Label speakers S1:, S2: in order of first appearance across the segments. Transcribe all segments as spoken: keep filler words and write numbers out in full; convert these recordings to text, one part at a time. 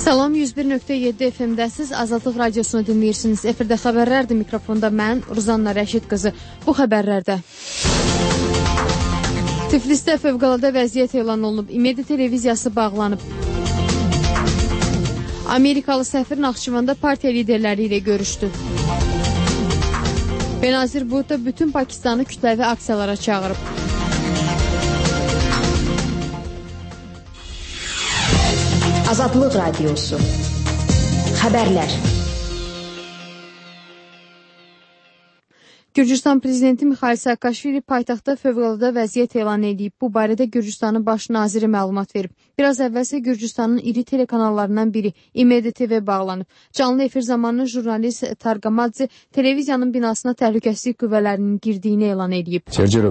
S1: Salam, yüz bir nöqtə yeddi F M-dəsiz Azadlıq Radiosunu dinləyirsiniz. Efirdə xəbərlərdir, mikrofonda mən, Ruzanna Rəşid qızı. Bu xəbərlərdə Tiflisdə fövqəladə vəziyyət elan olunub, İMEDi televiziyası bağlanıb. Amerikalı səfir Naxçıvanda partiya liderləri ilə görüşdü. Benazir Bhutto bütün Pakistanı kütləvi aksiyalara çağırıb.
S2: Azadlıq Radiosu. Xəbərlər.
S1: Gürcüstan prezidenti Mikhail Saakashvili paytaxtda fövqəladə vəziyyət elan edib. Bu barədə Gürcüstanın baş naziri məlumat verib. Biraz əvvəlsə Gürcüstanın iri telekanallarından biri İMEDi T V bağlanıb. Canlı efir zamanı jurnalist Targamadze televiziyanın binasına təhlükəsizlik qüvvələrinin girdiyini elan edib.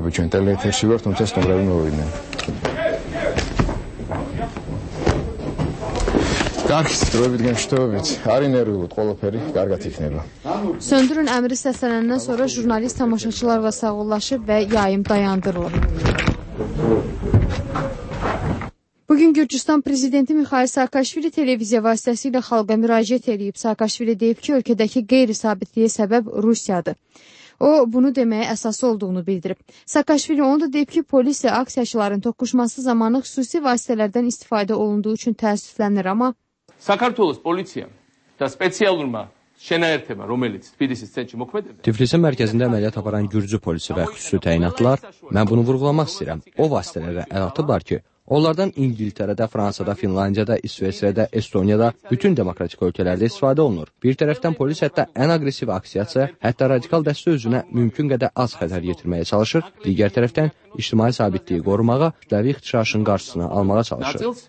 S1: Söndürün əmri səslənəndən sonra jurnalist tamaşaçılarla sağollaşıb və yayım dayandırılıb. Bugün Gürcüstan prezidenti Mikhail Saakashvili televiziya vasitəsilə xalqa müraciət edib. Saakashvili deyib ki, ölkədəki qeyri-sabitliyə səbəb Rusiyadır. O, bunu deməyə əsası olduğunu bildirib. Saakashvili onu da deyib ki, polislə aksiyaçıların toqquşması zamanı xüsusi vasitələrdən istifadə olunduğu üçün təəssüflənir, amma
S3: საქართველოს პოლიციამ და სპეციალურმა შენაერთებმა, რომელიც თბილისის ცენტრში მოქმედებდა.
S4: Tiflisin mərkəzində əməliyyat aparan Gürcü polisi və xüsusi təyinatlar, mən bunu vurğulamaq istəyirəm, o vasitələrə əl atıblar ki, onlardan İngiltərədə, Fransada, Finlandiyada, İsveçrədə, Estoniyada, bütün demokratik ölkələrdə istifadə olunur. Bir tərəfdən polis hətta ən aqressiv aksiyası, hətta radikal dəstə özünə mümkün qədər az xətər yetirməyə çalışır. Digər tərəfdən ictimai sabitliyi qorumağa, kütləvi ixtişaşın qarşısını almağa çalışır.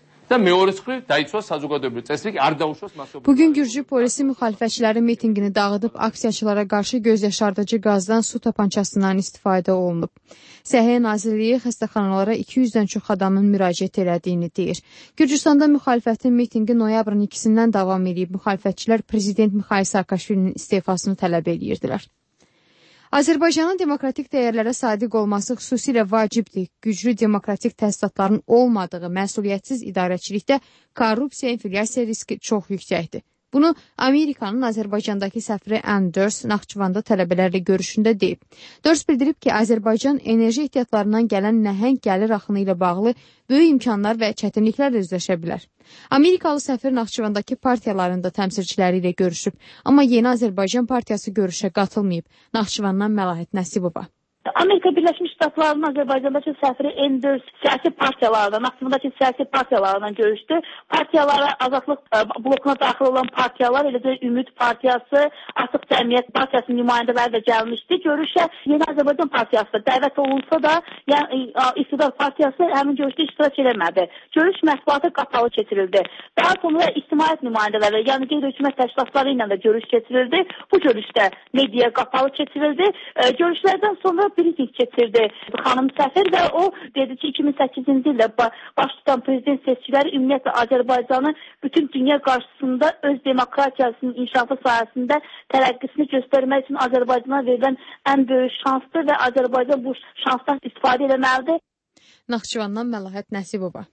S1: Bugün Gürcü polisi müxalifətçilərin mitingini dağıdıb aksiyaçılara qarşı gözyaşardıcı qazdan su tapançasından istifadə olunub. Səhiyyə Nazirliyi xəstəxanalara iki yüzdən çox adamın müraciət elədiyini deyir. Gürcüstanda müxalifətin mitingi noyabrın ikisindən davam edib. Müxalifətçilər prezident Mikhail Saakashvilinin istefasını tələb edirdilər. Azərbaycanın demokratik dəyərlərə sadiq olması xüsusilə vacibdir. Güclü demokratik təsisatların olmadığı məsuliyyətsiz idarəçilikdə korrupsiya, inflyasiya riski çox yüksəkdir. Bunu Amerikanın Azərbaycandakı səfiri Ann Durs Naxçıvanda tələbələrlə görüşündə deyib. Durs bildirib ki, Azərbaycan enerji ehtiyatlarından gələn nəhəng gəlir axını ilə bağlı böyük imkanlar və çətinliklərlə üzləşə bilər. Amerikalı səfir Naxçıvandakı partiyaların da təmsilçiləri ilə görüşüb, amma Yeni Azərbaycan partiyası görüşə qatılmayıb. Naxçıvandan Məlahət Nəsibova.
S5: Amerika Birləşmiş Ştatlarının Azərbaycandakı səfiri Enders siyasi partiyalarla, Naxçıvandakı siyasi partiyalarla görüşdü. Partiyalara, Azadlıq blokuna daxil olan partiyalar, eləcə Ümid Partiyası, Açıq Cəmiyyət Partiyasının nümayəndələri də gəlmişdi. Görüşə Yeni Azərbaycan Partiyası da dəvət olunsa da, yəni İqtidar Partiyası həmin görüşdə iştirak eləmədi. Görüş mətbuata qapalı keçirildi. Daha sonra ictimaiyyət nümayəndələri, yəni qeyri-hökumət təşkilatları ilə də görüş keçirildi. Bu görüşdə media qapalı keçirildi. Görüşlərdən sonra briefing keçirdi xanım səfir və o dedi ki, iki min səkkizinci ildə baş tutan prezident seçkiləri ümumiyyətlə Azərbaycanı bütün dünya qarşısında öz demokratiyasının inkişafı sayəsində tərəqqisini göstərmək üçün Azərbaycana verilən ən böyük şansdır və Azərbaycan bu şansdan istifadə etməlidir.
S1: Naxçıvandan Məlahət Nəsibova.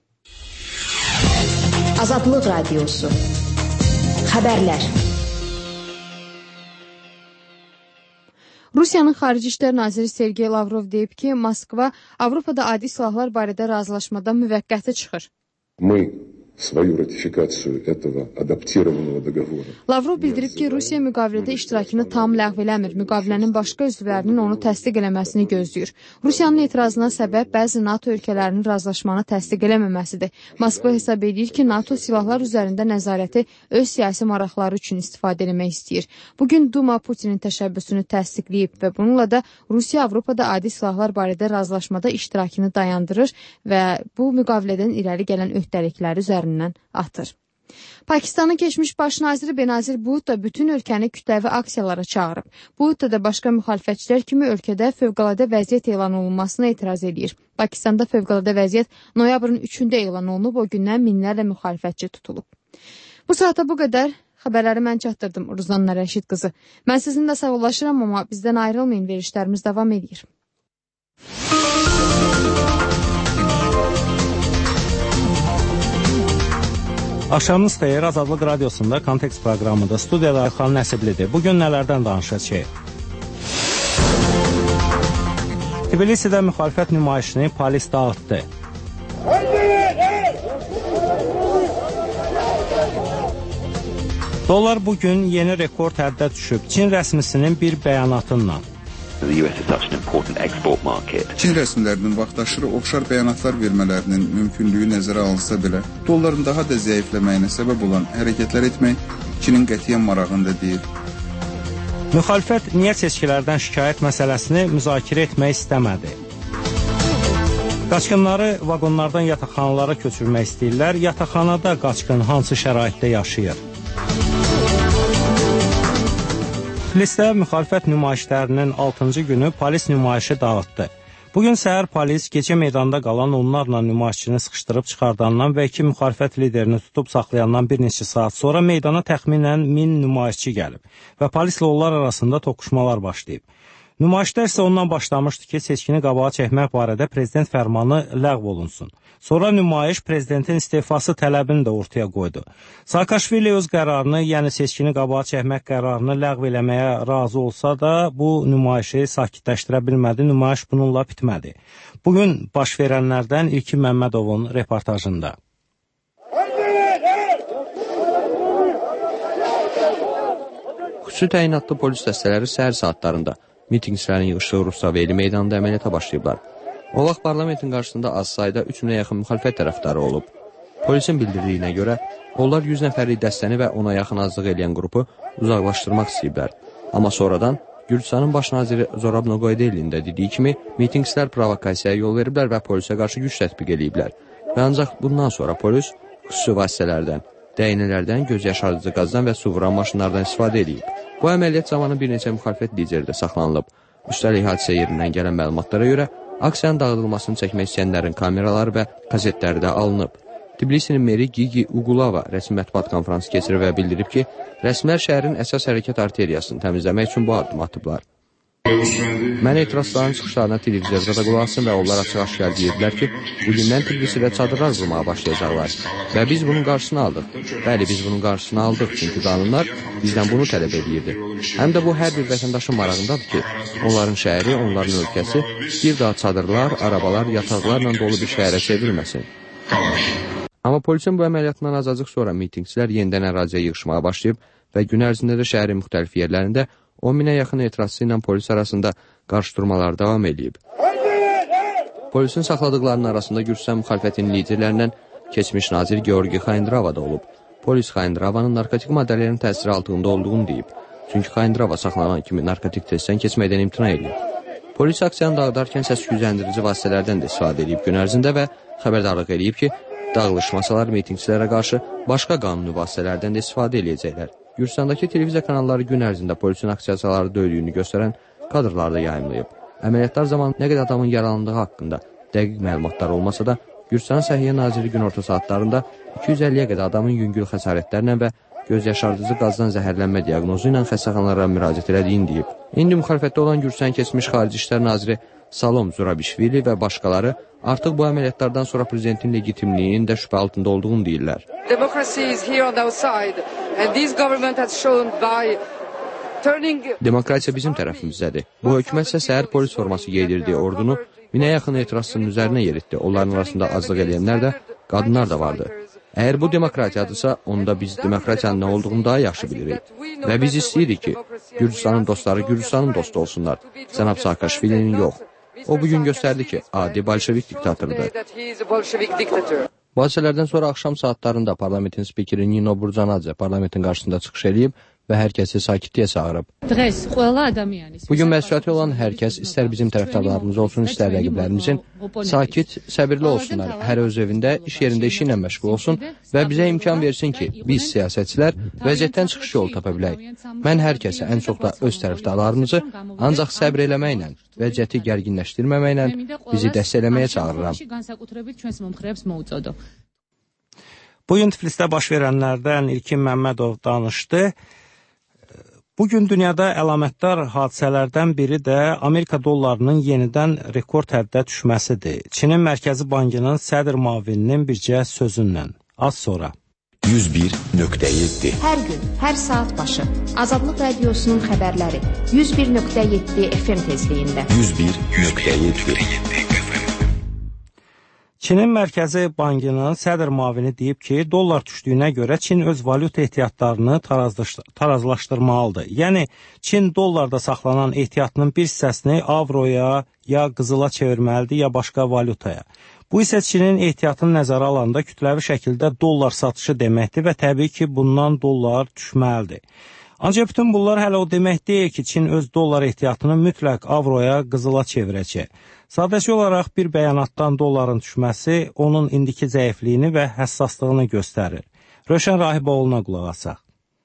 S2: Azadlıq Radiosu. Xəbərlər.
S1: Rusiyanın Xarici İşlər Naziri Sergey Lavrov deyib ki, Moskva Avropada adi silahlar barədə razılaşmadan müvəqqəti çıxır.
S6: свою ратификацию этого адаптированного договора.
S1: Lavrov bildirib ki, Rusiya müqavilədə iştirakını tam ləğv eləmir. Müqavilənin başqa üzvlərinin onu təsdiq eləməsini gözləyir. Rusiyanın etirazına səbəb bəzi NATO ölkələrinin razılaşmanı təsdiq eləməməsidir. Moskva hesab edir ki, NATO silahlar üzərində nəzarəti öz siyasi maraqları üçün istifadə etmək istəyir. Bugün Duma Putinin təşəbbüsünü təsdiqləyib və bununla da Rusiya Avropada adi silahlar barədə razılaşmada iştirakını dayandırır və bu müqavilədən irəli gələn öhdəlikləri üzərində atır. Pakistanın keçmiş baş naziri Benazir Bhutto bütün ölkəni kütləvi aksiyalara çağırıb. Bhutto da başqa müxalifətçilər kimi ölkədə fövqəladə vəziyyət elan olunmasına etiraz edir. Pakistanda fövqəladə vəziyyət noyabrın üçündə elan olunub, o gündən minlərlə müxalifətçi tutulub. Bu saata bu qədər. Xəbərləri mən çatdırdım, Ruzanna Rəşid qızı. Mən sizinlə sağollaşıram, amma bizdən ayrılmayın, verişlərimiz davam edir.
S7: Axşamınız xeyir, Azadlıq Radiosunda Kontekst proqramında studiyada Xan Nəsiblidir. Bugün nələrdən danışacağıq? Tbilisidə müxalifət nümayişini polis dağıtdı. Dolar bugün yeni rekord həddə düşüb. Çin rəsmisinin bir bəyanatınla.
S8: Çin rəsmilərinin vaxtaşırı oxşar bəyanatlar vermələrinin mümkünlüyü nəzərə alınsa belə, dolların daha da zəifləməyinə səbəb olan hərəkətlər etmək Çinin qətiyyən marağında deyil.
S7: Müxalifət niyə seçkilərdən şikayət məsələsini müzakirə etmək istəmədi? Qaçqınları vaqonlardan yataqxanalara köçürmək istəyirlər. Yataqxanada qaçqın hansı şəraitdə yaşayır? Tiflisdə müxalifət nümayişlərinin altıncı günü polis nümayişi dağıtdı. Bugün səhər polis gecə meydanda qalan onlarla nümayişçini sıxışdırıb çıxardandan və iki müxalifət liderini tutub saxlayandan bir neçə saat sonra meydana təxminən min nümayişçi gəlib və polislə onlar arasında toqquşmalar başlayıb. Nümayişlər isə ondan başlamışdı ki, seçkini qabağa çəkmək barədə prezident fərmanı ləğv olunsun. Sonra nümayiş prezidentin istefası tələbini də ortaya qoydu. Saakashvili öz qərarını, yəni seçkini qabağa çəkmək qərarını ləğv eləməyə razı olsa da, bu nümayişi sakitləşdirə bilmədi, nümayiş bununla bitmədi. Bugün baş verənlərdən İlkin Məmmədovun reportajında.
S4: Xüsusi təyinatlı polis dəstələri səhər saatlarında mitinqçilərin yığışdığı Rustaveli meydanında əməliyyata başlayıblar. O vaxt parlamentin qarşısında az sayda üç minə yaxın müxalifət tərəfdarı olub. Polisin bildirdiyinə görə, onlar yüz nəfərlik dəstəni və ona yaxın azlıq eləyən qrupu uzaqlaşdırmaq istəyiblər. Amma sonradan Gürcistanın baş naziri Zorab Noqoydelinin də dediyi kimi, mitinqçilər provokasiyaya yol veriblər və polisə qarşı güc tətbiq eləyiblər. Və ancaq bundan sonra polis xüsusi vasitələrdən, dəyənələrdən, göz yaşardıcı qazdan və su vuran maşınlardan istifadə edib. Bu əməliyyat zamanı bir neçə müxalifət lideri də saxlanılıb. Üstəlik hadisə yerindən gələn məlumatlara görə, aksiyanın dağıdılmasını çəkmək istəyənlərin kameraları və kasetləri də alınıb. Tbilisinin meri Gigi Ugulava rəsmi mətbuat konfransı keçirib və bildirib ki, rəsmilər şəhərin əsas hərəkət arteriyasını təmizləmək üçün bu addım atıblar. Mən etirazçıların çıxışlarına televizorda da qulaq asın və onlar açıq-aşkar deyirdilər ki, bugündən Tbilisidə çadırlar qurmağa başlayacaqlar və biz bunun qarşısını aldıq. Bəli, biz bunun qarşısını aldıq, çünki qanunlar bizdən bunu tələb edirdi. Həm də bu hər bir vətəndaşın marağındadır ki, onların şəhəri, onların ölkəsi bir daha çadırlar, arabalar, yataqlarla dolu bir şəhərə çevrilməsin. Amma polisin bu əməliyyatından azacıq sonra mitinqçilər yenidən əraziyə yığışmağa başlayıb və gün ərzində də şəhərin müxtəlif yerlərində on minə yaxın etirazçı ilə polis arasında qarşıdurmalar davam edib. Polisin saxladıqlarının arasında Gürcistan müxalifətinin liderlərindən keçmiş nazir Georgi Xaindrava da olub. Polis Xaindravanın narkotik maddələrin təsiri altında olduğunu deyib. Çünki Xaindrava saxlanan kimi narkotik testdən keçməkdən imtina edib. Polis aksiyanı dağıdarkən səs gücləndirici vasitələrdən də istifadə edib gün ərzində və xəbərdarlıq edib ki, dağılışmasalar mitinqçilərə qarşı başqa qanuni vasitələrdən də istifadə edəcəklər. Gürcistandakı televiziya kanalları gün ərzində polisin aksiyaçıları döydüyünü göstərən kadrlar da yayımlayıb. Əməliyyatlar zamanı nə qədər adamın yaralandığı haqqında dəqiq məlumatlar olmasa da, Gürcistan Səhiyyə Naziri günorta saatlarında iki yüz əlliyə qədər adamın yüngül xəsarətlərlə və göz yaşardıcı qazdan zəhərlənmə diaqnozu ilə xəstəxanalara müraciət edildiyini deyib. İndi müxalifətdə olan Gürcistan keçmiş Xarici İşlər Naziri Salom Zurabishvili və başqaları artıq bu əməliyyatlardan sonra prezidentin legitimliyinin də şübhə altında olduğunu deyirlər. Demokratiya bizim tərəfimizdədir. Bu hökumət isə səhər polis forması geydirdiyi ordunu minə yaxın etirazçının üzərinə yeritdi. Onların arasında azlıq eləyənlər də, qadınlar da vardı. Əgər bu demokratiyadırsa, onda biz demokratiyanın nə olduğunu daha yaxşı bilirik. Və biz istəyirik ki, Gürcistanın dostları Gürcistanın dostu olsunlar. Cənab Saakashvilinin yox. O bugün göstərdi ki, adi bolşevik diktatırdır. Bu hadisələrdən sonra axşam saatlarında parlamentin spikeri Nino Burcanadze parlamentin qarşısında çıxış edib və hər kəsi sakitliyə çağırıb. Bugün məsuliyyəti olan hər kəs, istər bizim tərəfdarlarımız olsun, istər rəqiblərimizin, sakit, səbirli olsunlar, hər öz evində, iş yerində işi ilə məşğul olsun və bizə imkan versin ki, biz siyasətçilər vəziyyətdən çıxış yolu tapa bilək. Mən hər kəsə, ən çox da öz tərəfdarlarımızı ancaq səbr eləməklə, vəziyyəti gərginləşdirməməklə bizi dəstəkləməyə çağırıram.
S7: Bugün Tiflisdə baş verənlərdən İlkin Məmmədov danışdı. Bugün dünyada əlamətdar hadisələrdən biri də Amerika dollarının yenidən rekord həddə düşməsidir. Çinin Mərkəzi Bankının sədr müavininin bircə sözündən. Az sonra.
S9: yüz bir nöqtə yeddi.
S2: Hər gün, hər saat başı Azadlıq Radiosunun xəbərləri yüz bir nöqtə yeddi F M tezliyində.
S9: yüz bir nöqtə yeddi.
S7: Çinin Mərkəzi Bankının sədr müavini deyib ki, dollar düşdüyünə görə Çin öz valyuta ehtiyatlarını tarazlaşdırmalıdır. Yəni, Çin dollarda saxlanan ehtiyatının bir hissəsini avroya ya qızıla çevirməlidir, ya başqa valyutaya. Bu isə Çinin ehtiyatını nəzərə alanda kütləvi şəkildə dollar satışı deməkdir və təbii ki, bundan dollar düşməlidir. Ancaq bütün bunlar hələ o demək deyil ki, Çin öz dollar ehtiyatını mütləq avroya, qızıla çevirəcək. Sadəcə olaraq bir bəyanatdan dolların düşməsi onun indiki zəifliyini və həssaslığını göstərir. Röşən Rahiboğlu'na qulaq asaq.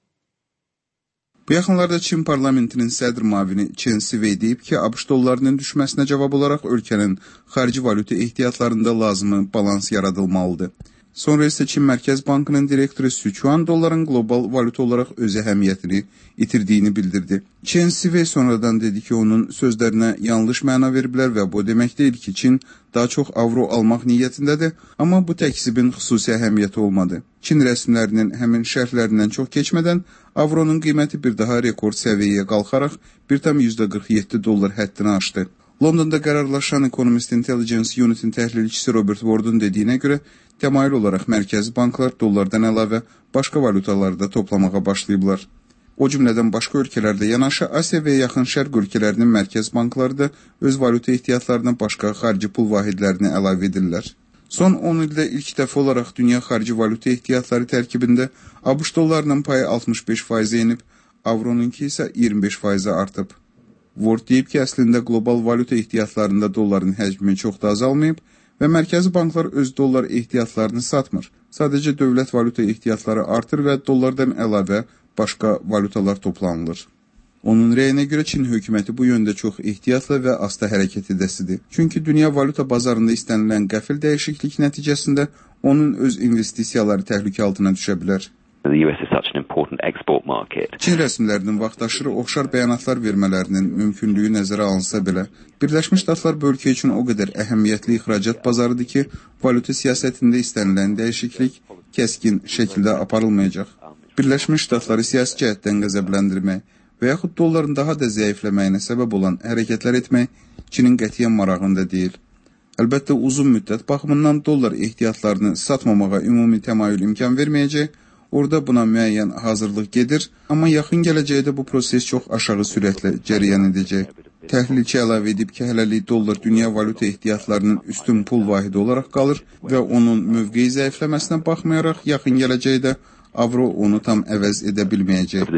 S8: Bu yaxınlarda Çin parlamentinin sədr müavini Chen Sivey deyib ki, ABŞ dollarının düşməsinə cavab olaraq ölkənin xarici valyuta ehtiyatlarında lazımı balans yaradılmalıdır. Sonra isə Çin Mərkəz Bankının direktoru Su Chuan dolların qlobal valyuta olaraq öz əhəmiyyətini itirdiyini bildirdi. Chen Sivey sonradan dedi ki, onun sözlərinə yanlış məna veriblər və bu demək deyil ki, Çin daha çox avro almaq niyyətindədir, amma bu təkzibin xüsusi əhəmiyyəti olmadı. Çin rəsmilərinin həmin şərhlərindən çox keçmədən avronun qiyməti bir daha rekord səviyyəyə qalxaraq bir tam yüzdə qırx yeddi dollar həddini aşdı. Londonda qərarlaşan Economist Intelligence Unit'in təhlilçisi Robert Ward'un dediyinə görə, təmayül olaraq mərkəzi banklar dollardan əlavə başqa valutaları da toplamağa başlayıblar. O cümlədən başqa ölkələrdə yanaşı Asiya və Yaxın Şərq ölkələrinin mərkəz bankları da öz valyuta ehtiyatlarına başqa xarici pul vahidlərini əlavə edirlər. Son on ildə ilk dəfə olaraq dünya xarici valyuta ehtiyatları tərkibində ABŞ dollarının payı altmış beş faizə enib, avronunki isə iyirmi beş faizə artıb. Ward deyib ki, əslində qlobal valyuta ehtiyatlarında dolların həcmi çox da azalmayıb və mərkəzi banklar öz dollar ehtiyatlarını satmır. Sadəcə dövlət valyuta ehtiyatları artır və dollardan əlavə başqa valyutalar toplanılır. Onun rəyinə görə Çin hökuməti bu yöndə çox ehtiyatla və asta hərəkət edəsidir. Çünki dünya valyuta bazarında istənilən qəfil dəyişiklik nəticəsində onun öz investisiyaları təhlükə altına düşə bilər.
S10: The U S is such an important export market.
S8: Çin rəsmilərinin vaxtaşırı oxşar bəyanatlar vermələrinin mümkünlüyü nəzərə alınsa belə, Birləşmiş Ştatlar bu ölkə üçün o qədər əhəmiyyətli ixracat bazarıdır ki, valyuta siyasətində istənilən dəyişiklik kəskin şəkildə aparılmayacaq. Birləşmiş Ştatları siyasi cəhətdən qəzəbləndirmək və yaxud dolların daha da zəifləməyinə səbəb olan hərəkətlər etmək Çinin qətiyyən marağında deyil. Əlbəttə, uzun müddət baxımından dollar ehtiyatlarını satmamağa ümumi təmayül imkan verməyəcək, orada buna müəyyən hazırlıq gedir, amma yaxın gələcəkdə bu proses çox aşağı sürətlə cərəyan edəcək. Təhlilçi əlavə edib ki, hələlik dollar dünya valyuta ehtiyatlarının üstün pul vahidi olaraq qalır və onun mövqeyi zəifləməsinə baxmayaraq yaxın gələcəkdə avro onu tam əvəz edə bilməyəcək.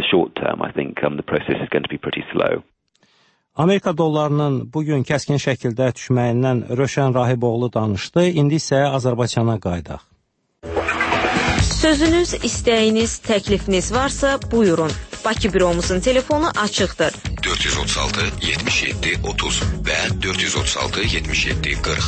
S7: Amerika dollarının bugün kəskin şəkildə düşməyindən Röşən Rahiboğlu danışdı. İndi isə Azərbaycana qayıdaq.
S11: Sözünüz, istəyiniz, təklifiniz varsa buyurun. Bakı büromuzun telefonu açıqdır.
S9: dörd yüz otuz altı yetmiş yeddi otuz və dörd yüz otuz altı yetmiş yeddi qırx.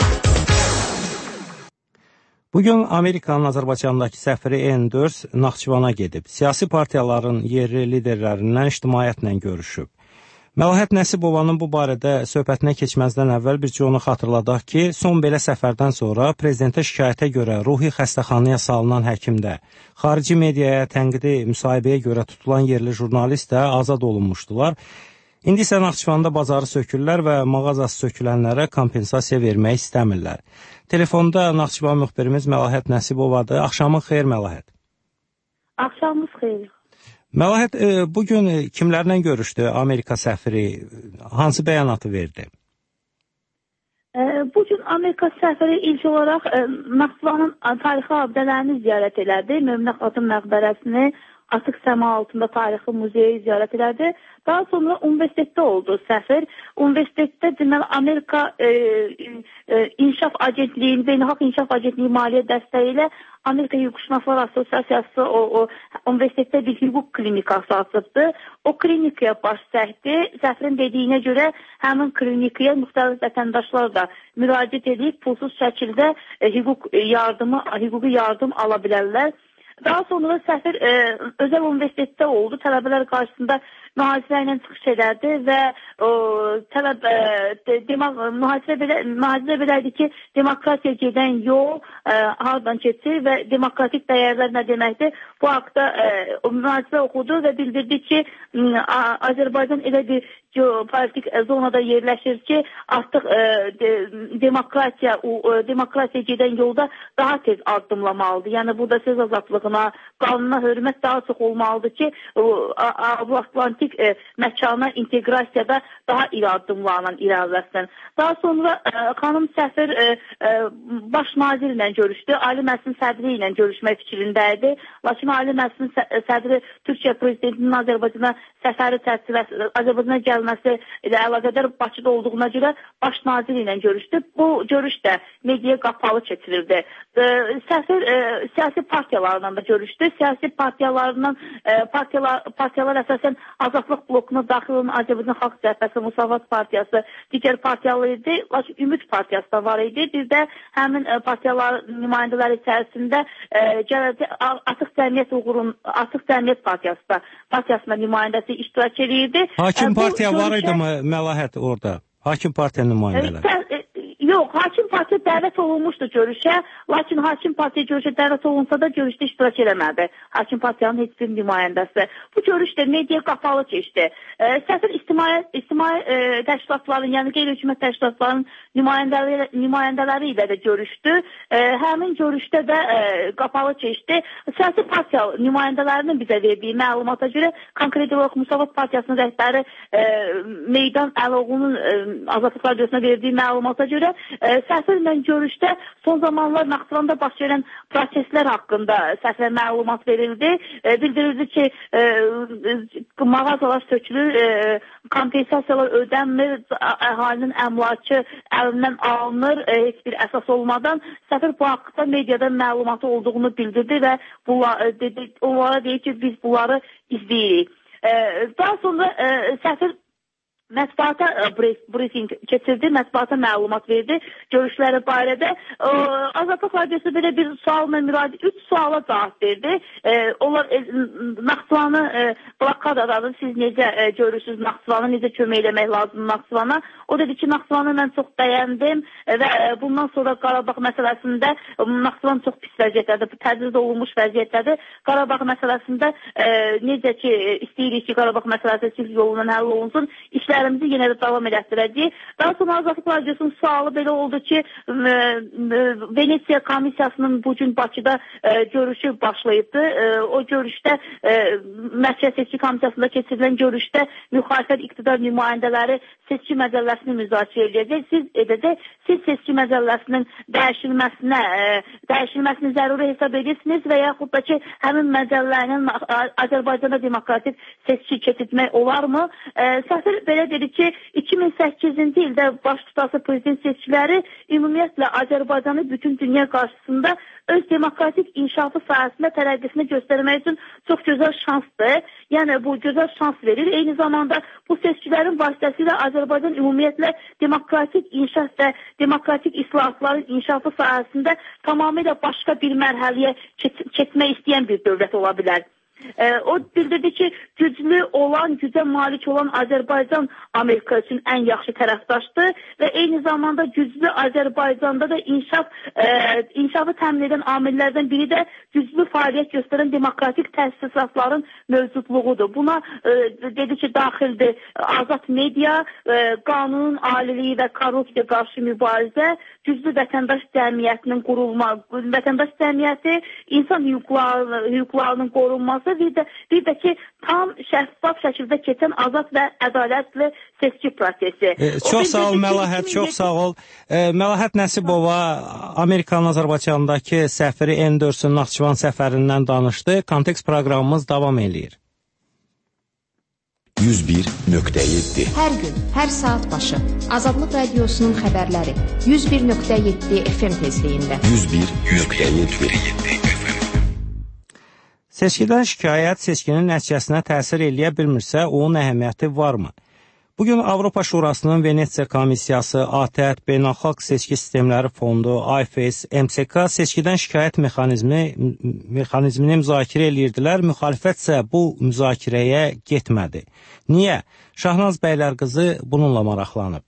S7: Bugün Amerikanın Azərbaycandakı səfiri N dörd Naxçıvana gedib. Siyasi partiyaların yerli liderlərindən ictimaiyyətlə görüşüb. Məlahət Nəsibovanın bu barədə söhbətinə keçməzdən əvvəl bir onu xatırladaq ki, son belə səfərdən sonra prezidentə şikayətə görə ruhi xəstəxanaya salınan həkimdə, xarici mediaya tənqidi müsahibəyə görə tutulan yerli jurnalist də azad olunmuşdular. İndi isə Naxçıvanda bazarı sökürlər və mağazası sökülənlərə kompensasiya vermək istəmirlər. Telefonda Naxçıvan müxbirimiz Məlahət Nəsibovadır. Axşamın xeyir, Məlahət.
S5: Axşamınız xeyir.
S7: Məlahət, bugün kimlərlə görüşdü Amerika səfiri? Hansı bəyanatı verdi?
S5: Bugün Amerika səfiri ilk olaraq Naxçıvanın tarixi abidələrini ziyarət elədi. Möminə xatın məqbərəsini, Açıq Səma altında tarixi muzeyi ziyarət elədi. Daha sonra universitetdə oldu səfir. Universitetdə deməli Amerika e, e, İnkişaf Agentliyi, Beynəlxalq İnkişaf Agentliyi maliyyə dəstəyi ilə Amerika Hüquqşünaslar Assosiasiyası o, o universitetdə bir hüquq klinikası açıbdı. O klinikaya baş çəkdi. Səfirin dediyinə görə həmin klinikaya müxtəlif vətəndaşlar da müraciət edib pulsuz şəkildə e, hüquq yardımı, hüquqi yardım ala bilərlər. Daha sonra səfir e, özəl universitetdə oldu. Tələbələr qarşısında mühasirə ilə çıxış edərdi və o, tələb, e, demək, mühasirə belə, mühasirə belədir ki, demokratiya gedən yol e, hardan keçir və demokratik dəyərlər nə deməkdir? Bu haqda e, mühasirə oxudu və bildirdi ki, Azərbaycan elə bir geopolitik zonada yerləşir ki, artıq e, de, demokratiya, o, e, demokratiya gedən yolda daha tez addımlamalıdır. Yəni burada söz azadlığına, qanuna hörmət daha çox olmalıdır ki, Avro-Atlantik e, məkana inteqrasiyada daha iri addımlarla irəliləsin. Daha sonra e, xanım səfir e, e, baş nazir ilə görüşdü, Ali Məclisin sədri ilə görüşmək fikrindəydi. Lakin Ali Məclisin sədri Türkiyə prezidentinin Azərbaycana səfəri çərçivəsində Azərbaycana gəlməsi ilə əlaqədar Bakıda olduğuna görə baş nazir ilə görüşdü. Bu görüş də mediaya qapalı keçirildi. E, səfir e, siyasi partiyalarla da görüşdü. Siyasi partiyalarla e, partiyalar, partiyalar əsasən Azadlıq blokuna daxil olan Azərbaycan Xalq Cəbhəsi, Müsavat Partiyası digər partiyalar idi. Lakin Ümid Partiyası da var idi. Bir də həmin e, partiyalar nümayəndələri içərisində e, gələcək Artıq Cəmiyyət uğurun Artıq Cəmiyyət Partiyası da partiyasına nümayəndəsi iştirak edirdi.
S7: Hakim
S5: e,
S7: partiya
S5: görüşə...
S7: var idi mi Məlahət orada? Hakim partiya nümayəndələri.
S5: E, Yox, hakim partiya dəvət olunmuşdu görüşə, lakin hakim partiya görüşə dəvət olunsa da görüşdə iştirak eləmədi. Hakim partiyanın heç bir nümayəndəsi. Bu görüş də media qapalı keçdi. E, səfir ictimai, ictimai e, təşkilatların, yəni qeyri-hökumət təşkilatların nümayəndələri, nümayəndələri ilə də görüşdü. E, həmin görüşdə də e, qapalı keçdi. Siyasi partiya nümayəndələrinin bizə verdiyi məlumata görə, konkret olaraq Müsavat Partiyasının rəhbəri e, Meydan Əloğlu'nun e, Azadlıq Radiosuna verdiyi məlumata görə E, səfirlə görüşdə son zamanlar Naxçıvanda baş verən proseslər haqqında səfirə məlumat verildi. E, bildirildi ki, e, mağazalar sökülür, e, kompensasiyalar ödənmir, əhalinin əmlakı əlindən alınır, e, heç bir əsas olmadan. Səfir bu haqqda mediada məlumatı olduğunu bildirdi və bunlar, e, dedi, onlara deyir ki, biz bunları izləyirik. E, daha sonra e, səfir mətbuata briefing keçirdi, mətbuata məlumat verdi görüşləri barədə. E, Azadlıq Radiosu belə bir sualla müraciət, üç suala cavab verdi. E, onlar e, Naxçıvanı e, blokadadır, siz necə e, görürsünüz Naxçıvanı, necə kömək eləmək lazım Naxçıvana? O dedi ki, Naxçıvanı mən çox bəyəndim e, və e, bundan sonra Qarabağ məsələsində e, Naxçıvan çox pis vəziyyətlədir, təcrid olunmuş vəziyyətlədir. Qarabağ məsələsində e, necə ki, e, istəyirik ki, Qarabağ məsələsi sülh yolundan həll olunsun, işlər lərimizi yenə də davam edəcəyik. Daha sonra Azadlıq Radiosunun sualı belə oldu ki, Venesiya Komissiyasının bugün Bakıda e, görüşü başlayıbdı. E, o görüşdə e, Mərkəzi Seçki Komissiyasında keçirilən görüşdə müxalifət iqtidar nümayəndələri seçki məcəlləsini müzakirə edəcək. Siz edəcək, siz seçki məcəlləsinin dəyişilməsinə, e, dəyişilməsini zəruri hesab edirsiniz və yaxud da ki, həmin məcəllənin Azərbaycanda demokratik seçki keçirmək olarmı? E, səfir belə dedi ki, iki min səkkizinci ildə baş tutası prezident seçkiləri ümumiyyətlə Azərbaycanı bütün dünya qarşısında öz demokratik inkişafı sahəsində tərəqqisini göstərmək üçün çox gözəl şansdır. Yəni bu gözəl şans verir. Eyni zamanda bu seçkilərin vasitəsilə Azərbaycan ümumiyyətlə demokratik inkişaf və demokratik islahatların inkişafı sahəsində tamamilə başqa bir mərhələyə keçmək istəyən bir dövlət ola bilər. E, o bildirdi ki, güclü olan, gücə malik olan Azərbaycan Amerika üçün ən yaxşı tərəfdaşdır və eyni zamanda güclü Azərbaycanda da inkişaf, e, inkişafı təmin edən amillərdən biri də güclü fəaliyyət göstərən demokratik təsisatların mövcudluğudur. Buna e, dedi ki, daxildir azad media, e, qanunun aliliyi və korrupsiya qarşı mübarizə, güclü vətəndaş cəmiyyətinin qurulma, vətəndaş cəmiyyəti, insan hüquqları, hüquqlarının qorunması, bir də, bir də ki, tam şəffaf şəkildə keçən azad və ədalətli seçki prosesi.
S7: E, çox sağ ol Məlahət, çox sağ ol. E, Məlahət Nəsibova Amerikanın Azərbaycandakı səfiri Enderson Naxçıvan səfərindən danışdı. Kontekst proqramımız davam eləyir.
S12: yüz bir nöqtə yeddi
S2: Hər gün, hər saat başı Azadlıq Radiosunun xəbərləri yüz bir nöqtə yeddi F M tezliyində.
S12: yüz bir nöqtə yeddi
S7: Seçkidən şikayət seçkinin nəticəsinə təsir eləyə bilmirsə, onun əhəmiyyəti varmı? Bugün Avropa Şurasının Venesiya Komissiyası, A T Ə, Beynəlxalq Seçki Sistemləri Fondu, I F S, M S K seçkidən şikayət mexanizmi, mexanizmini müzakirə edirdilər. Müxalifət isə bu müzakirəyə getmədi. Niyə? Şahnaz Bəylərqızı bununla maraqlanıb.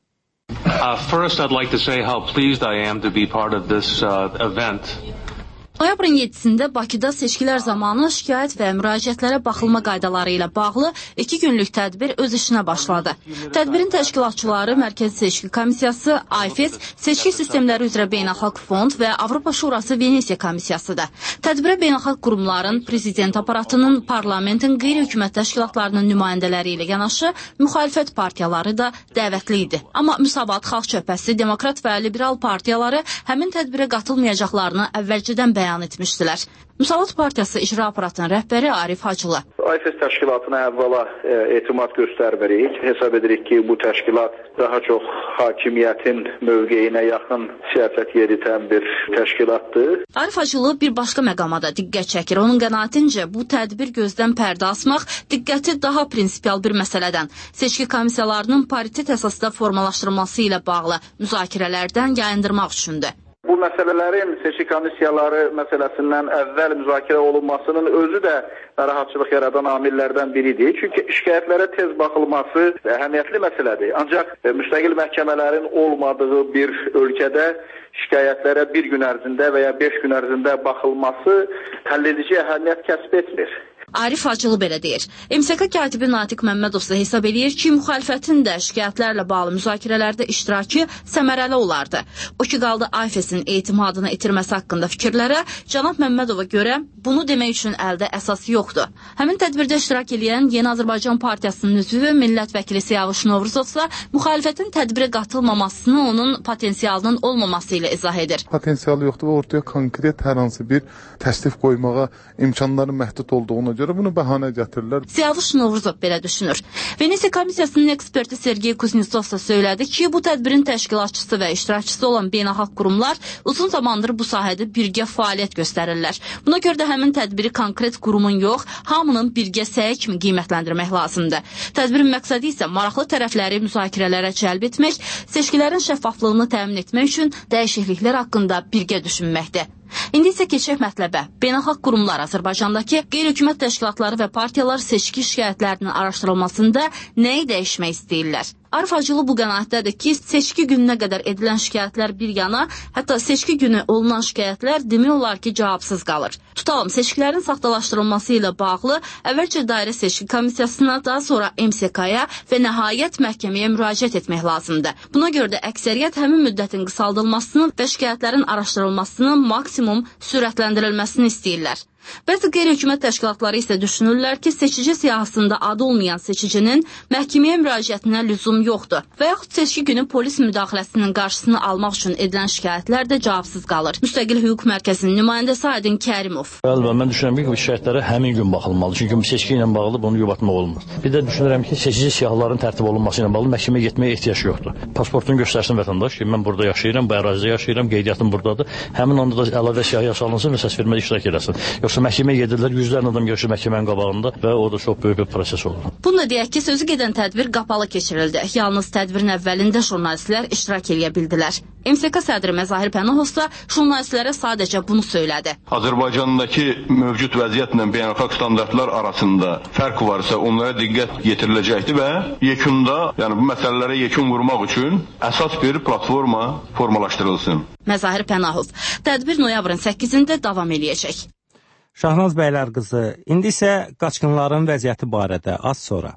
S13: Uh, first, I'd like to say how pleased I am to be part of this uh, event.
S14: Noyabrın yeddisində Bakıda seçkilər zamanı şikayət və müraciətlərə baxılma qaydaları ilə bağlı iki günlük tədbir öz işinə başladı. Tədbirin təşkilatçıları Mərkəzi Seçki Komissiyası, I F S, Seçki Sistemləri üzrə Beynəlxalq Fond və Avropa Şurası Venesiya Komissiyasıdır. Tədbirə beynəlxalq qurumların, prezident aparatının, parlamentin, qeyri-hökumət təşkilatlarının nümayəndələri ilə yanaşı müxalifət partiyaları da dəvətli idi. Amma Müsavat, Xalq Cəbhəsi, Demokrat və Liberal partiyaları həmin tədbirə qatılmayacaqlarını əvvəlcədən bəyan etmişdilər. Müsavat Partiyası icra aparatının rəhbəri Arif Hacılı.
S15: I F S təşkilatına əvvəla e, etimad göstərmirik. Hesab edirik ki, bu təşkilat daha çox hakimiyyətin mövqeyinə yaxın siyasət yeridən bir təşkilatdır.
S14: Arif Hacılı bir başqa məqama da diqqət çəkir. Onun qənaətincə bu tədbir gözdən pərdə asmaq, diqqəti daha prinsipial bir məsələdən, seçki komissiyalarının paritet əsasda formalaşdırılması ilə bağlı müzakirələrdən yayındırmaq üçündür.
S15: Bu məsələlərin seçki komissiyaları məsələsindən əvvəl müzakirə olunmasının özü də narahatçılıq yaradan amillərdən biridir. Çünki şikayətlərə tez baxılması əhəmiyyətli məsələdir. Ancaq müstəqil məhkəmələrin olmadığı bir ölkədə şikayətlərə bir gün ərzində və ya beş gün ərzində baxılması həlledici əhəmiyyət kəsb etmir.
S14: Arif Hacılı belə deyir. M S K katibi Natiq Məmmədov da hesab edir ki, müxalifətin də şikayətlərlə bağlı müzakirələrdə iştirakı səmərəli olardı. O ki, qaldı I F S-in etimadını itirməsi haqqında fikirlərə, cənab Məmmədova görə bunu demək üçün əldə əsas yoxdur. Həmin tədbirdə iştirak edən Yeni Azərbaycan Partiyasının üzvü millət vəkili Siyavuş Novruzovsa müxalifətin tədbirə qatılmamasını onun potensialının olmaması ilə izah edir.
S16: Potensialı yoxdur və ortaya konkret hər hansı bir təsnif qoymağa imkanların məhdud olduğunu görə bunu bəhanə gətirirlər.
S14: Siyavuş Novruzov belə düşünür. Venesiya Komissiyasının eksperti Sergey Kuznetsov da söylədi ki, bu tədbirin təşkilatçısı və iştirakçısı olan beynəlxalq qurumlar uzun zamandır bu sahədə birgə fəaliyyət göstərirlər. Buna görə də həmin tədbiri konkret qurumun yox, hamının birgə səyi kimi qiymətləndirmək lazımdır. Tədbirin məqsədi isə maraqlı tərəfləri müzakirələrə cəlb etmək, seçkilərin şəffaflığını təmin etmək üçün dəyişikliklər haqqında birgə düşünməkdir. İndi isə keçək mətləbə. Beynəlxalq qurumlar Azərbaycandakı qeyri-hökumət təşkilatları və partiyalar seçki şikayətlərinin araşdırılmasında nəyi dəyişmək istəyirlər? Arif Hacılı bu qənaətdədir ki, seçki gününə qədər edilən şikayətlər bir yana, hətta seçki günü olunan şikayətlər demək olar ki, cavabsız qalır. Tutalım, seçkilərin saxtalaşdırılması ilə bağlı əvvəlcə Dairə Seçki Komissiyasına, daha sonra M S K-ya və nəhayət məhkəməyə müraciət etmək lazımdır. Buna görə də əksəriyyət həmin müddətin qısaldılmasını və şikayətlərin araşdırılmasını maksimum sürətləndirilməsini istəyirlər. Bəzi qeyri-hökumət təşkilatları isə düşünürlər ki, seçici siyahısında adı olmayan seçicinin məhkəməyə müraciətinə lüzum yoxdur və yaxud seçki günü polis müdaxiləsinin qarşısını almaq üçün edilən şikayətlər də cavabsız qalır. Müstəqil Hüquq Mərkəzinin nümayəndəsi Aydın Kərimov.
S17: Bəli, mən düşünürəm ki, bu şikayətlərə həmin gün baxılmalı. Çünki seçki ilə bağlı bunu yubatmaq olmaz. Bir də düşünürəm ki, seçici siyahıların tərtib olunması ilə bağlı məhkəməyə getməyə ehtiyac yoxdur. Pasportunu göstərsin vətəndaş ki, mən burada yaşayıram, bu ərazidə yaşayıram, qeydiyyatım burdadır. Həmin anda da əlavə siyahıya salınsın və səsvermədə iştirak edəsin. Yoxsa məhkəməyə gedirlər, yüzlərlə adam görüşür məhkəmənin qabağında və o da çox böyük bir proses olur.
S14: Bunu da deyək ki, sözü gedən tədbir qapalı keçirildi. Yalnız tədbirin əvvəlində jurnalistlər iştirak edə bildilər. M S K sədri Məzahir Pənahov da jurnalistlərə sadəcə bunu söylədi.
S18: Azərbaycandakı mövcud vəziyyətlə beynəlxalq standartlar arasında fərq varsa onlara diqqət yetiriləcəkdir və yekunda, yəni bu məsələlərə yekun vurmaq üçün əsas bir platforma formalaşdırılsın.
S14: Məzahir Pənahov, tədbir noyabrın səkkizində davam eləyəcək.
S7: Şahnaz Bəylərqızı, indi isə qaçqınların vəziyyəti barədə az sonra.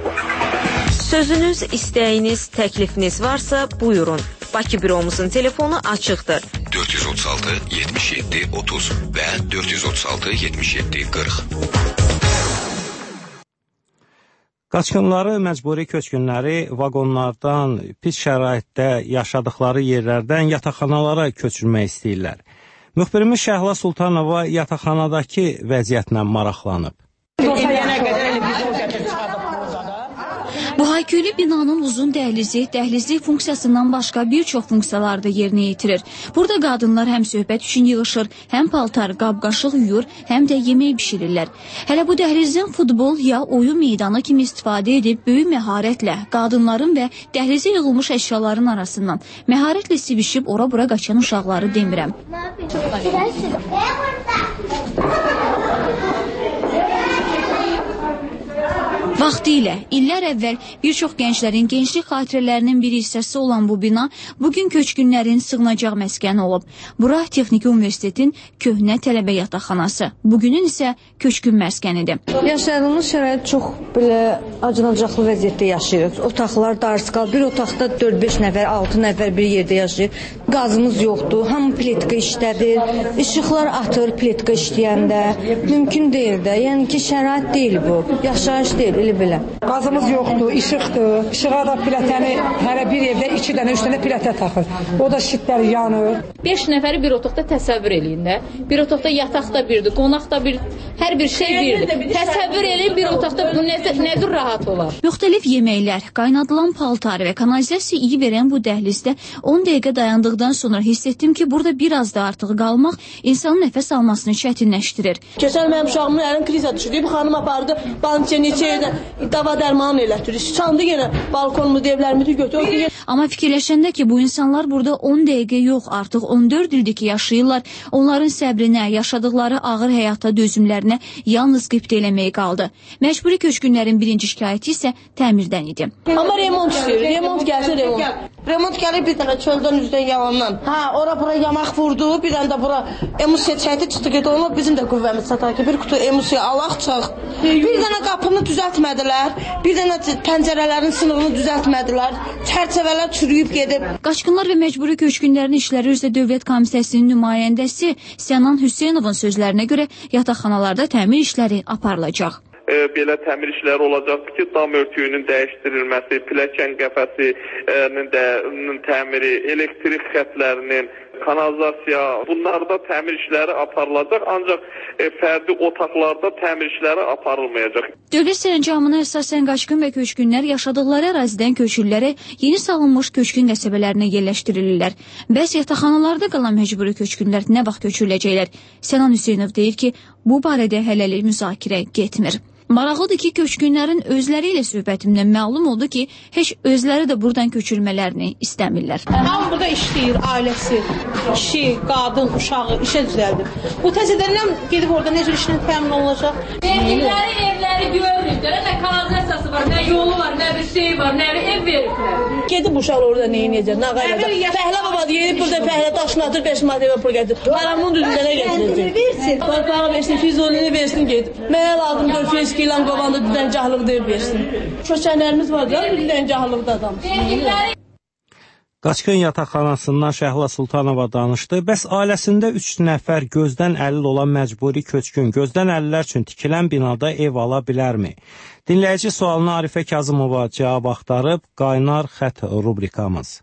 S11: Sözünüz, istəyiniz, təklifiniz varsa buyurun. Bakı büromuzun telefonu açıqdır.
S9: dörd yüz otuz altı yetmiş yeddi otuz və dörd yüz otuz altı yetmiş yeddi qırx.
S7: Qaçqınları, məcburi köçkünləri vaqonlardan, pis şəraitdə yaşadıkları yerlərdən yataqxanalara köçürmək istəyirlər. Müxbirimiz Şəhla Sultanova yataqxanadakı vəziyyətlə maraqlanıb.
S19: Bu hay Şəkili binanın uzun dəhlizi, dəhlizlik funksiyasından başqa bir çox funksiyalar da yerinə yetirir. Burada qadınlar həm söhbət üçün yığışır, həm paltar, qab-qaşıq yuyur, həm də yemək bişirirlər. Hələ bu dəhlizdən futbol ya oyun meydanı kimi istifadə edib böyük məharətlə qadınların və dəhlizə yığılmış əşyaların arasından məharətlə sivişib ora-bura qaçan uşaqları demirəm. Vaxtilə, illər əvvəl bir çox gənclərin gençlik xatirələrinin bir hissəsi olan bu bina bugün köçkünlərin sığınacaq məskəni olub. Bura Texniki Universitetin köhnə tələbə yataqxanası, bugünün isə köçkün məskənidir.
S20: Yaşadığımız şərait çox belə acınacaqlı vəziyyətdə yaşayırıq. Otaqlar darısqal, bir otaqda dörd beş nəfər, altı nəfər bir yerdə yaşayır. Qazımız yoxdur, hamı pletka işlədir, işıqlar atır pletka işləyəndə. Mümkün deyil də, yəni ki, şərait deyil bu, yaşayış deyil. Belə.
S21: Qazımız yoxdur, işıqdır. İşığa da pilətəni hərə bir evdə iki dənə, üç dənə pilətə taxır. O da şitləri yanır.
S22: beş nəfəri bir otaqda təsəvvür eləyin də. Bir otaqda yataq da birdir, qonaq da bir, hər bir şey birdir. Təsəvvür eləyin bir otaqda bu nə, nə cür rahat olar.
S19: Müxtəlif yeməklər, qaynadılan paltar və kanalizasiya iyi verən bu dəhlizdə on dəqiqə dayandıqdan sonra hiss etdim ki, burada biraz da artıq qalmaq insanın nəfəs almasını çətinləşdirir.
S23: Keçən mənim uşağımın əlin kriza düşürdü, bir xanım apardı, bançə neçə yerdə dava dərmanı elətdirir. Çıxandı yenə balkonumuz, evlərimizi götürür.
S19: Amma fikirləşəndə ki, bu insanlar burada on dəqiqə yox, artıq on dörd ildir ki, yaşayırlar. Onların səbrinə, yaşadıkları ağır həyata dözümlərinə yalnız qibtə eləmək qaldı. Məcburi köçkünlərin birinci şikayəti isə təmirdən idi.
S23: Amma remont istəyir, remont gəlsin, remont. Remont gəlib bir dənə çöldən üzdən yalandan. Hə, ora bura yamaq vurdu, bir dənə də bura emusiya çəkdi, çıxdı getdi. Onu bizim də qüvvəmiz çatar ki, bir qutu emusiya alaq çıx. Bir dənə qapını düzəltmədilər, bir dənə pəncərələrin sınığını düzəltmədilər, çərçivələr çürüyüb gedib.
S19: Qaçqınlar və məcburi köçkünlərin işləri üzrə Dövlət Komissiyasının nümayəndəsi Sənan Hüseynovun sözlərinə görə yataqxanalarda təmir işləri aparılacaq.
S24: Belə təmir işləri olacaqdır ki, dam örtüyünün dəyişdirilməsi, pilləkən qəfəsinin də təmiri, elektrik xətlərinin, kanalizasiya, bunlarda təmir işləri aparılacaq, ancaq e, fərdi otaqlarda təmir işləri aparılmayacaq.
S19: Dövlət sərəncamına əsasən qaçqın və köçkünlər yaşadıkları ərazidən köçürülərək yeni salınmış köçkün qəsəbələrinə yerləşdirilirlər. Bəs yataqxanalarda qalan məcburi köçkünlər nə vaxt köçürüləcəklər? Sənan Hüseynov deyir ki, bu barədə hələlik müzakirə getmir. Maraqlıdır ki, köçkünlərin özləri ilə söhbətimdən məlum oldu ki, heç özləri də buradan köçürmələrini istəmirlər.
S23: Hamı burada işləyir, ailəsi, kişi, qadın, uşağı işə düzəldir. Bu təzədəndən gedib orada necə işlə təmin olacaq?
S22: Verdikləri evləri görürlər, nə kanalizasiyası var, nə yolu var, nə bir şey var, nə bir ev veriblər.
S23: Gedib uşaqlar orada nə edəcək, nə qayacaq? Fəhlə baba deyib, burada fəhlə daşını atır, beş madəvə pul gətirir. Paramın düzündə nə gətirəcək? Versin. Torpağı versin, füzolini versin, gedib. Mənə lazım dörd feski ilə qovanda düzəncahlığı deyib versin. Köçənlərimiz var da, düzəncahlıqda adam.
S7: Qaçqın yataqxanasından Şəhla Sultanova danışdı. Bəs ailəsində üç nəfər gözdən əlil olan məcburi köçkün gözdən əlillər üçün tikilən binada ev ala bilərmi? Dinləyici sualına Arifə Kazımova cavab axtarıb, Qaynar xətt rubrikamız.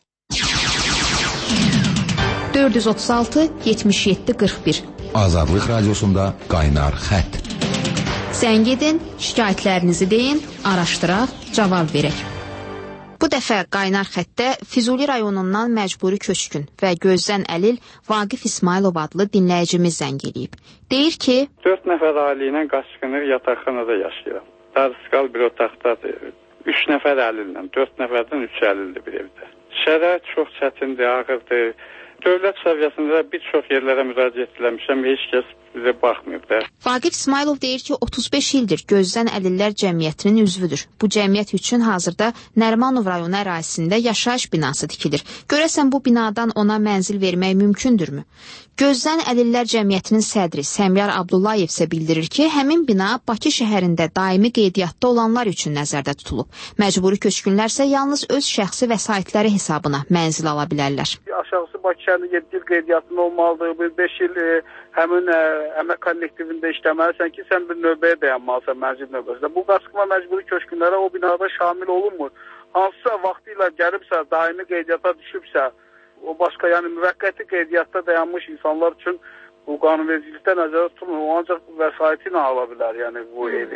S2: dörd yüz otuz altı yetmiş yeddi qırx bir
S12: Azadlıq Radiosunda Qaynar xətt.
S2: Zəng edin, şikayətlərinizi deyin, araşdıraq, cavab verək. Bu dəfə Qaynar xəttdə Füzuli rayonundan məcburi köçkün və gözdən əlil Vaqif İsmailov adlı dinləyicimiz zəng eləyib. Deyir ki,
S25: dörd nəfər ailə ilə qaçqınır, yataqxanada yaşayıram. Darısqal bir otaqdadır. üç nəfər əlillə, dörd nəfərdən üç əlildir bir evdə. Şərait çox çətindir, ağırdır. Dövlət səviyyəsində bir çox yerlərə müraciət etmişəm, heç kəs bizə baxmıyıb da.
S2: Vaqif İsmailov deyir ki, otuz beş ildir Gözdən Əlillər Cəmiyyətinin üzvüdür. Bu cəmiyyət üçün hazırda Nərimanov rayonu ərazisində yaşayış binası tikilir. Görəsən bu binadan ona mənzil vermək mümkündürmü? Gözdən Əlillər Cəmiyyətinin sədri Səmyar Abdullayev isə bildirir ki, həmin bina Bakı şəhərində daimi qeydiyyatda olanlar üçün nəzərdə tutulub. Məcburi köçkünlər isə yalnız öz şəxsi vəsaitləri hesabına mənzil ala bilərlər.
S25: Aşağısı Bakı şəhərində yeddi il qeydiyyatında olmalıdır, beş il e, həmin e, əmək kollektivində işləməlisən ki, sən bir növbəyə dayanmalısan mənzil növbəsində. Bu qaçqın və məcburi köçkünlərə o binada şamil olunmur. Hansısa vaxtı ilə gəlibsə, daimi qeydiyyata düşübsə, o başqa, yəni müvəqqəti qeydiyyatda dayanmış insanlar üçün bu qanunvericilikdə nəzərdə tutulmur. O ancaq vəsaiti ilə ala bilər, yəni bu evi.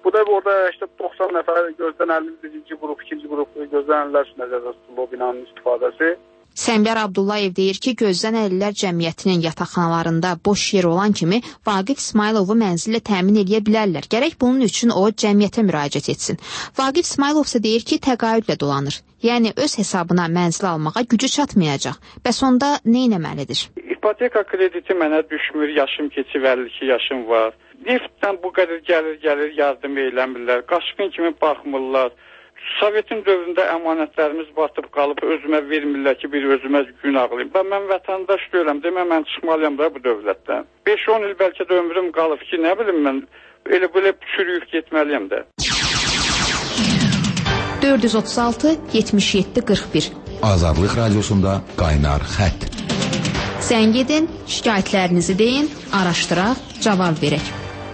S25: Bu da orada işte doxsan nəfər gözlənilən birinci qrup, ikinci qrup gözlənilənlər üçün nəzərdə tutulur o binanın istifadəsi.
S2: Səmlər Abdullayev deyir ki, Gözdən Əlillər Cəmiyyətinin yataqxanalarında boş yer olan kimi Vaqif İsmayılovu mənzillə təmin edə bilərlər. Gərək bunun üçün o cəmiyyətə müraciət etsin. Vaqif İsmayılov isə deyir ki, təqaüdlə dolanır. Yəni öz hesabına mənzil almağa gücü çatmayacaq. Bəs onda nə etməlidir?
S25: İpoteka krediti mənə düşmür, yaşım keçib əlli iki yaşım var. Neftdən bu qədər gəlir, gəlir, yardım eləmirlər. Qaçqın kimi baxmırlar. Sovetin dövründə əmanətlərimiz batıb qalıb, özümə vermirlər ki, bir özümə gün ağlayım. Ben, mən vətəndaş deyirəm, demə mən çıxmalıyam da bu dövlətdən. beş on il bəlkə də ömrüm qalıb ki, nə bilim mən elə belə çürüyüb getməliyəm də.
S2: dörd yüz otuz altı yetmiş yeddi qırx bir
S12: Azadlıq Radiosunda Qaynar Xətt.
S2: Zəng edin, şikayətlərinizi deyin, araşdıraq, cavab verək.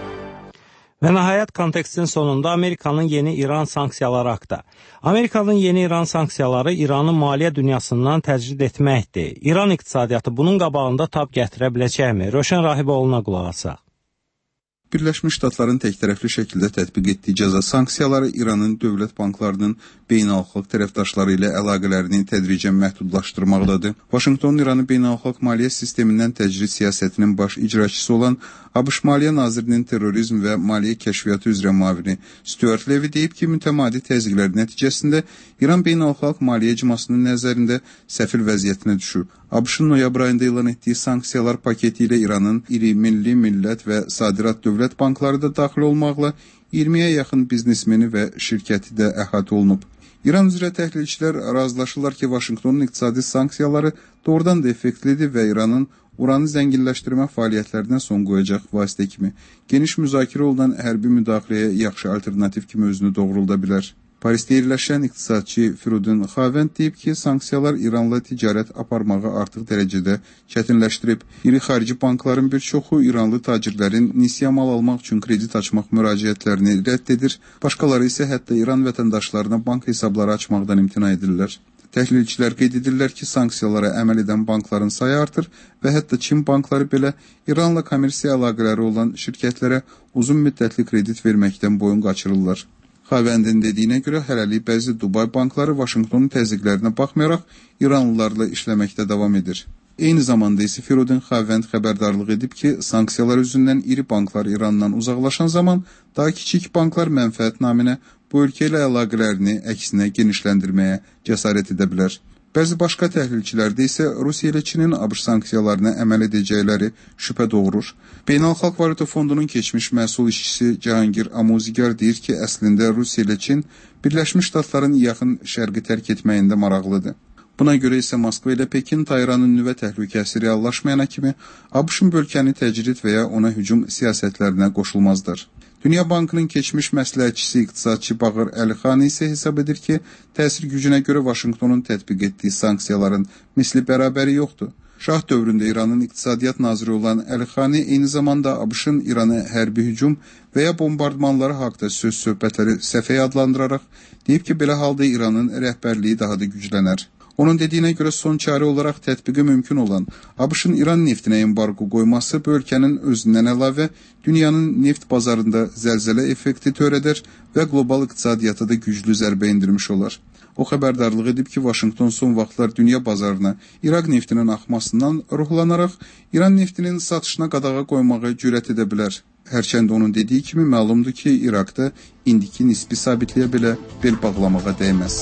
S7: Və nəhayət kontekstin sonunda Amerikanın yeni İran sanksiyaları haqqında. Amerikanın yeni İran sanksiyaları İranın maliyyə dünyasından təcrid etməkdir. İran iqtisadiyyatı bunun qabağında tab gətirə biləcəkmi? Röşən Rahiboğlu'na qulaq asaq.
S8: Birləşmiş Ştatların təktərəfli şəkildə tətbiq etdiyi cəza sanksiyaları İranın dövlət banklarının beynəlxalq tərəfdaşları ilə əlaqələrini tədricən məhdudlaşdırmaqdadır. Vaşinqton İranı beynəlxalq maliyyə sistemindən təcrid siyasətinin baş icraçısı olan ABŞ Maliyyə Nazirinin terrorizm və maliyyə kəşfiyyatı üzrə müavini Stuart Levy deyib ki, mütəmadi təzyiqlər nəticəsində İran beynəlxalq maliyyə icmasının nəzərində səfil vəziyyətinə düşür. ABŞ-ın noyabr ayında elan etdiyi sanksiyalar paketi ilə İranın iri milli, millət və sadirat dövlət bankları da daxil olmaqla iyirmiyə yaxın biznesmeni və şirkəti də əhatə olunub. İran üzrə təhlilçilər razılaşırlar ki, Vaşinqtonun iqtisadi sanksiyaları doğrudan da effektlidir və İranın uranı zənginləşdirmə fəaliyyətlərinə son qoyacaq vasitə kimi geniş müzakirə olunan hərbi müdaxiləyə yaxşı alternativ kimi özünü doğrulda bilər. Parisdə yerləşən iqtisadçı Firudun Xavənd deyib ki, sanksiyalar İranla ticarət aparmağı artıq dərəcədə çətinləşdirib. İri xarici bankların bir çoxu İranlı tacirlərin nisiya mal almaq üçün kredit açmaq müraciətlərini rədd edir. Başqaları isə hətta İran vətəndaşlarına bank hesabları açmaqdan imtina edirlər. Təhlilçilər qeyd edirlər ki, sanksiyalara əməl edən bankların sayı artır və hətta Çin bankları belə İranla kommersiya əlaqələri olan şirkətlərə uzun müddətli kredit verməkdən boyun qaçırırlar. Xavəndin dediyinə görə hələlik bəzi Dubay bankları Vaşinqtonun təzyiqlərinə baxmayaraq İranlılarla işləməkdə davam edir. Eyni zamanda isə Firudun Xavənd xəbərdarlıq edib ki, sanksiyalar üzündən iri banklar İrandan uzaqlaşan zaman daha kiçik banklar mənfəət naminə bu ölkə ilə əlaqələrini əksinə genişləndirməyə cəsarət edə bilər. Bəzi başqa təhlilçilərdə isə Rusiya ilə Çinin ABŞ sanksiyalarına əməl edəcəkləri şübhə doğurur. Beynəlxalq Valyuta Fondunun keçmiş məhsul işçisi Cahangir Amuzigar deyir ki, əslində Rusiya ilə Çin Birləşmiş Ştatların yaxın şərqi tərk etməyində maraqlıdır. Buna görə isə Moskva ilə Pekin Tahranın nüvə təhlükəsi reallaşmayana kimi ABŞ-ın bölgəni təcrid və ya ona hücum siyasətlərinə qoşulmazdır. Dünya Bankının keçmiş məsləhətçisi iqtisadçı Bağır Əlixani isə hesab edir ki, təsir gücünə görə Vaşinqtonun tətbiq etdiyi sanksiyaların misli bərabəri yoxdur. Şah dövründə İranın iqtisadiyyat naziri olan Əlixani eyni zamanda ABŞ-ın İranı hərbi hücum və ya bombardmanları haqda söz söhbətləri səfəyə adlandıraraq deyib ki, belə halda İranın rəhbərliyi daha da güclənər. Onun dediyinə görə son çarə olaraq tətbiqi mümkün olan ABŞ-ın İran neftinə embargo qoyması bu ölkənin özündən əlavə dünyanın neft bazarında zəlzələ effekti törədər və qlobal iqtisadiyyata da güclü zərbə endirmiş olar. O xəbərdarlıq edib ki, Vaşinqton son vaxtlar dünya bazarına İraq neftinin axmasından ruhlanaraq İran neftinin satışına qadağa qoymağa cürət edə bilər. Hərçənd onun dediyi kimi məlumdur ki, İraqda indiki nisbi sabitliyə belə bel bağlamağa dəyməz.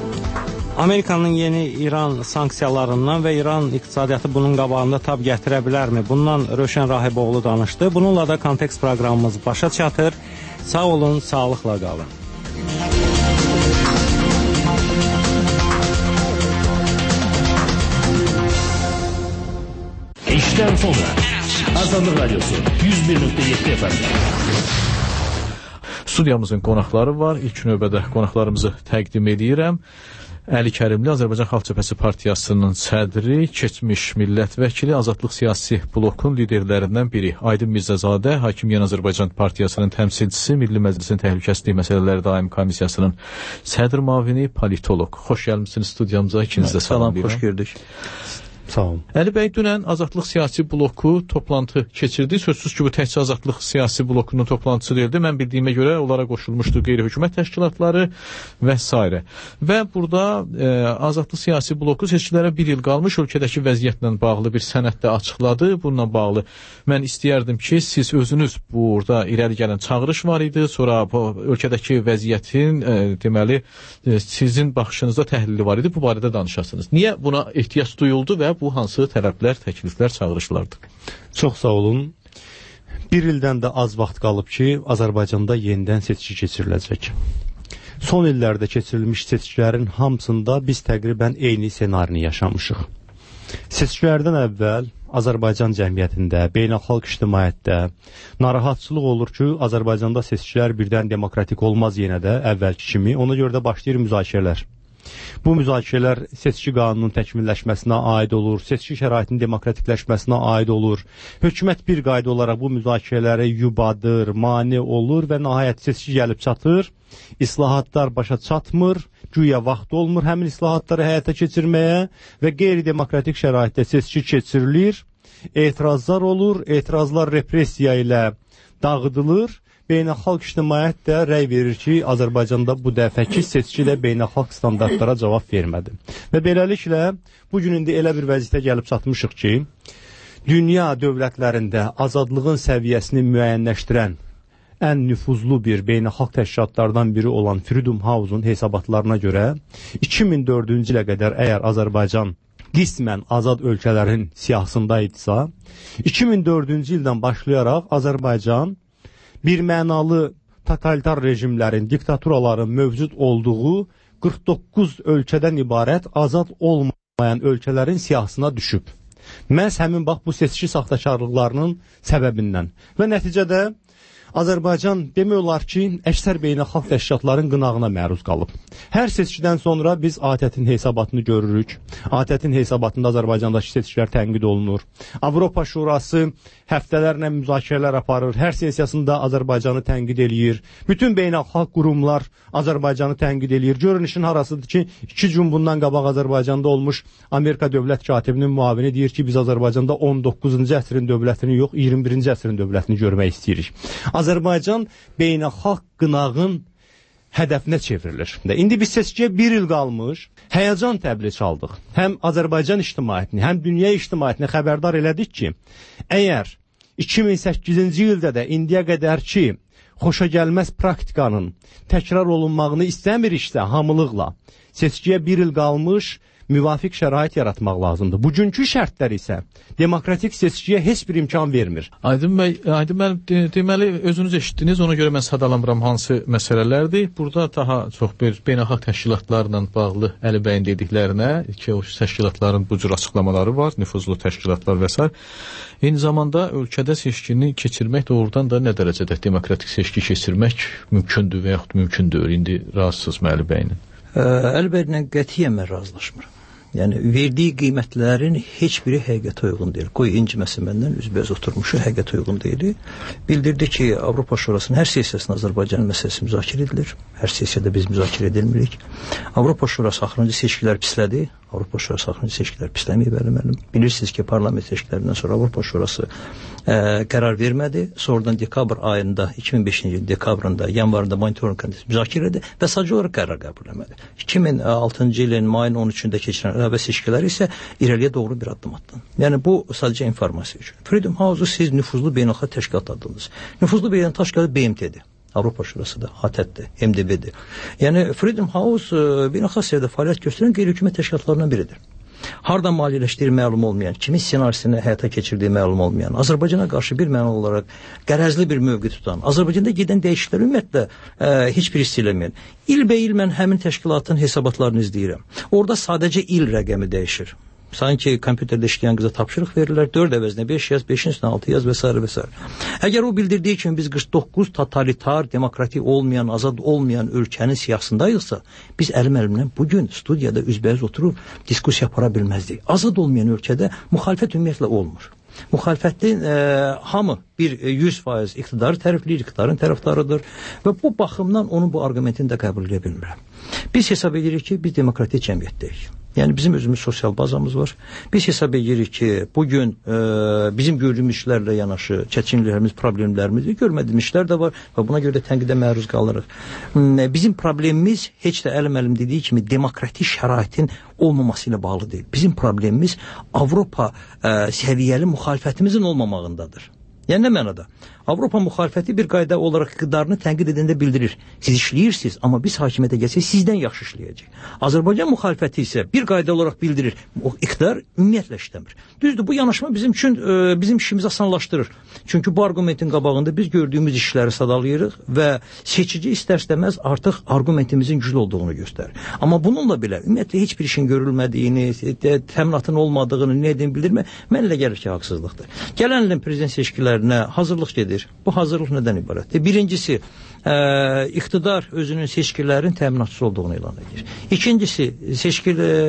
S7: Amerikanın yeni İran sanksiyalarından və İran iqtisadiyyatı bunun qabağında tab gətirə bilərmi? Bundan Röşən Rahiboğlu danışdı. Bununla da kontekst proqramımız başa çatır. Sağ olun, sağlıqla qalın.
S1: İşdən sonra Azadlıq Radiosu yüz bir nöqtə yeddi F M.
S3: Studiyamızın qonaqları var. İlk növbədə qonaqlarımızı təqdim edirəm. Əli Kərimli, Azərbaycan Xalq Cəbhəsi Partiyasının sədri, keçmiş millət vəkili, Azadlıq siyasi blokun liderlərindən biri. Aydın Mirzəzadə, Hakimiyyət Azərbaycan Partiyasının təmsilçisi, Milli Məclisin Təhlükəsizlik Məsələləri Daimi Komissiyasının sədr müavini, politoloq. Xoş gəlmişsiniz studiyamıza, ikiniz də salam.
S4: Salam, xoş gördük.
S7: Sağ olun.
S3: Əli bəy, dünən Azadlıq siyasi bloku toplantı keçirdi. Sözsüz ki, bu təkcə Azadlıq siyasi blokunun toplantısı deyildi. Mən bildiyimə görə onlara qoşulmuşdu qeyri-hökumət təşkilatları və s. Və burada e, Azadlıq siyasi bloku seçkilərə bir il qalmış ölkədəki vəziyyətlə bağlı bir sənəddə açıqladı. Bununla bağlı mən istəyərdim ki, siz özünüz burada irəli gələn çağırış var idi. Sonra bu ölkədəki vəziyyətin e, deməli e, sizin baxışınızda təhlili var idi. Bu barədə danışasınız. Niyə buna ehtiyac duyuldu və bu hansı tələblər, təkliflər, çağırışlardır?
S7: Çox sağ olun. Bir ildən də az vaxt qalıb ki, Azərbaycanda yenidən seçki keçiriləcək. Son illərdə keçirilmiş seçkilərin hamısında biz təqribən eyni senarini yaşamışıq. Seçkilərdən əvvəl Azərbaycan cəmiyyətində, beynəlxalq ictimaiyyətdə narahatçılıq olur ki, Azərbaycanda seçkilər birdən demokratik olmaz yenə də əvvəlki kimi. Ona görə də başlayır müzakirələr. Bu müzakirələr seçki qanununun təkmilləşməsinə aid olur, seçki şəraitinin demokratikləşməsinə aid olur. Hökumət bir qayda olaraq bu müzakirələri yubadır, mane olur və nəhayət seçki gəlib çatır. İslahatlar başa çatmır, güya vaxt olmur həmin islahatları həyata keçirməyə və qeyri-demokratik şəraitdə seçki keçirilir. Etirazlar olur, etirazlar repressiya ilə dağıdılır. Beynəlxalq ictimaiyyət də rəy verir ki, Azərbaycanda bu dəfəki seçki də beynəlxalq standartlara cavab vermədi. Və beləliklə, bugün indi elə bir vəziyyətə gəlib çatmışıq ki, dünya dövlətlərində azadlığın səviyyəsini müəyyənləşdirən ən nüfuzlu bir beynəlxalq təşkilatlardan biri olan Freedom House-un hesabatlarına görə iki min dördüncü ilə qədər əgər Azərbaycan qismən azad ölkələrin siyahısındaydısa, iki min dördüncü ildən başlayaraq Azərbaycan bir mənalı totalitar rejimlərin, diktaturaların mövcud olduğu qırx doqquz ölkədən ibarət azad olmayan ölkələrin siyahısına düşüb. Məhz həmin bax bu seçki saxtakarlıqlarının səbəbindən. Və nəticədə Azərbaycan demək olar ki, əksər beynəlxalq təşkilatların qınağına məruz qalıb. Hər seçkidən sonra biz A T Ə-tin hesabatını görürük. A T Ə-tin hesabatında Azərbaycandakı seçkilər tənqid olunur. Avropa Şurası həftələrlə müzakirələr aparır. Hər sessiyasında Azərbaycanı tənqid eləyir. Bütün beynəlxalq qurumlar Azərbaycanı tənqid eləyir. Görünüşün harasıdır ki, iki gün bundan qabaq Azərbaycanda olmuş Amerika dövlət katibinin müavini deyir ki, biz Azərbaycanda on doqquzuncu əsrin dövlətini yox, iyirmi birinci əsrin dövlətini görmək istəyirik. Azərbaycan beynəlxalq qınağın hədəfinə çevrilir. İndi biz seçkiyə bir il qalmış, həyəcan təbili çaldıq. Həm Azərbaycan ictimaiyyətini, həm dünya ictimaiyyətini xəbərdar elədik ki, əgər iki min səkkizinci ildə də indiyə qədər ki, xoşagəlməz praktikanın təkrar olunmağını istəmiriksə hamılıqla, seçkiyə bir il qalmış, müvafiq şərait yaratmaq lazımdır. Bugünkü şərtlər isə demokratik seçkiyə heç bir imkan vermir.
S3: Aydın bəy, Aydın bəy, de, deməli özünüz eşitdiniz, ona görə mən sadalamıram hansı məsələlərdir. Burada daha çox bir beynəlxalq təşkilatlarla bağlı Əli bəyin dediklərinə ki, o təşkilatların bu cür açıqlamaları var, nüfuzlu təşkilatlar və s. Eyni zamanda ölkədə seçkini keçirmək doğrudan da nə dərəcədə demokratik seçki keçirmək mümkündür və yaxud mümkündür? İndi razısınızmı Əli bəylə?
S4: Əli bəylə qətiyyən mən razılaşmıram. Yəni, verdiyi qiymətlərin heç biri həqiqətə uyğun deyil. Qoy inciməsin məndən, üzbəüz oturmuşu həqiqətə uyğun deyil. Bildirdi ki, Avropa Şurasının hər sessiyasında Azərbaycan məsələsi müzakirə edilir. Hər sessiyada biz müzakirə edilmirik. Avropa Şurası axırıncı seçkilər pislədi. Avropa Şurası axırıncı seçkilər pisləməyib, əlim-əlim. Bilirsiniz ki, parlament seçkilərindən sonra Avropa Şurası ə, qərar vermədi. Sonradan dekabr ayında, iki min beşinci il dekabrında, yanvarında monitoring komitesi müzakirə edildi və sadəcə olaraq qərar qəbul etmədi. iki min altıncı ilin mayın on üçündə keçirilən əlavə seçkiləri isə irəliyə doğru bir addım atdı. Yəni bu sadəcə informasiya üçün. Freedom House-u siz nüfuzlu beynəlxalq təşkilat adladınız. Nüfuzlu beynəlxalq təşkilatı B M T-dir. Avropa Şurası da, A T Ə-dir, M D B-dir. Yəni Freedom House beynəlxalq səviyyədə fəaliyyət göstərən qeyri-hökumət təşkilatlarından biridir. Hardan maliyyələşdiyi məlum olmayan, kimin ssenarisini həyata keçirdiyi məlum olmayan, Azərbaycana qarşı bir mənalı olaraq qərəzli bir mövqe tutan, Azərbaycanda gedən dəyişikliklər ümumiyyətlə ə, heç bir hiss eləməyən. İlbəil mən həmin təşkilatın hesabatlarını izləyirəm. Orada sadəcə il rəqəmi dəyişir. Sanki kompüterdə işləyən qıza tapşırıq verirlər, dörd əvəzinə beş yaz, beşin üstünə altı yaz və s. və s. Əgər o bildirdiyi kimi biz qırx doqquz totalitar, demokratik olmayan, azad olmayan ölkənin siyahısındayıqsa, biz əlim-əlimlə bugün studiyada üzbəüz oturub diskusiya apara bilməzdik. Azad olmayan ölkədə müxalifət ümumiyyətlə olmur. Müxalifətin e, hamı bir yüz faiz iqtidarı tərifləyir, iqtidarın tərəfdarıdır və bu baxımdan onun bu arqumentini də qəbul edə bilmirəm. Biz hesab edirik ki, biz demokratik cəmiyyətdəyik. Yəni bizim özümüz sosial bazamız var. Biz hesab edirik ki, bugün e, bizim gördüyümüz işlərlə yanaşı çətinliklərimiz, problemlərimiz, görmədiyimiz işlər də var və buna görə də tənqidə məruz qalırıq. Bizim problemimiz heç də əlim-əlim dediyi kimi demokratik şəraitin olmaması ilə bağlı deyil. Bizim problemimiz Avropa e, səviyyəli müxalifətimizin olmamağındadır. Yəni nə mənada? Avropa müxalifəti bir qayda olaraq iqtidarını tənqid edəndə bildirir. Siz işləyirsiniz, amma biz hakimiyyətə gəlsək sizdən yaxşı işləyəcək. Azərbaycan müxalifəti isə bir qayda olaraq bildirir. O iqtidar ümumiyyətlə işləmir. Düzdür, bu yanaşma bizim üçün e, bizim işimizi asanlaşdırır. Çünki bu argumentin qabağında biz gördüyümüz işləri sadalayırıq və seçici istər-istəməz artıq argumentimizin güclü olduğunu göstərir. Amma bununla belə ümumiyyətlə heç bir işin görülmədiyini, təminatın olmadığını, nə edin bildirmə, mənlə gəlir ki, haqsızlıqdır. Gələn ilin prezident seçkilərinə hazırlıq gedir. Bu hazırlıq nədən ibarətdir? Birincisi, ə, iqtidar özünün seçkilərin təminatçısı olduğunu elan edir. İkincisi, seçki,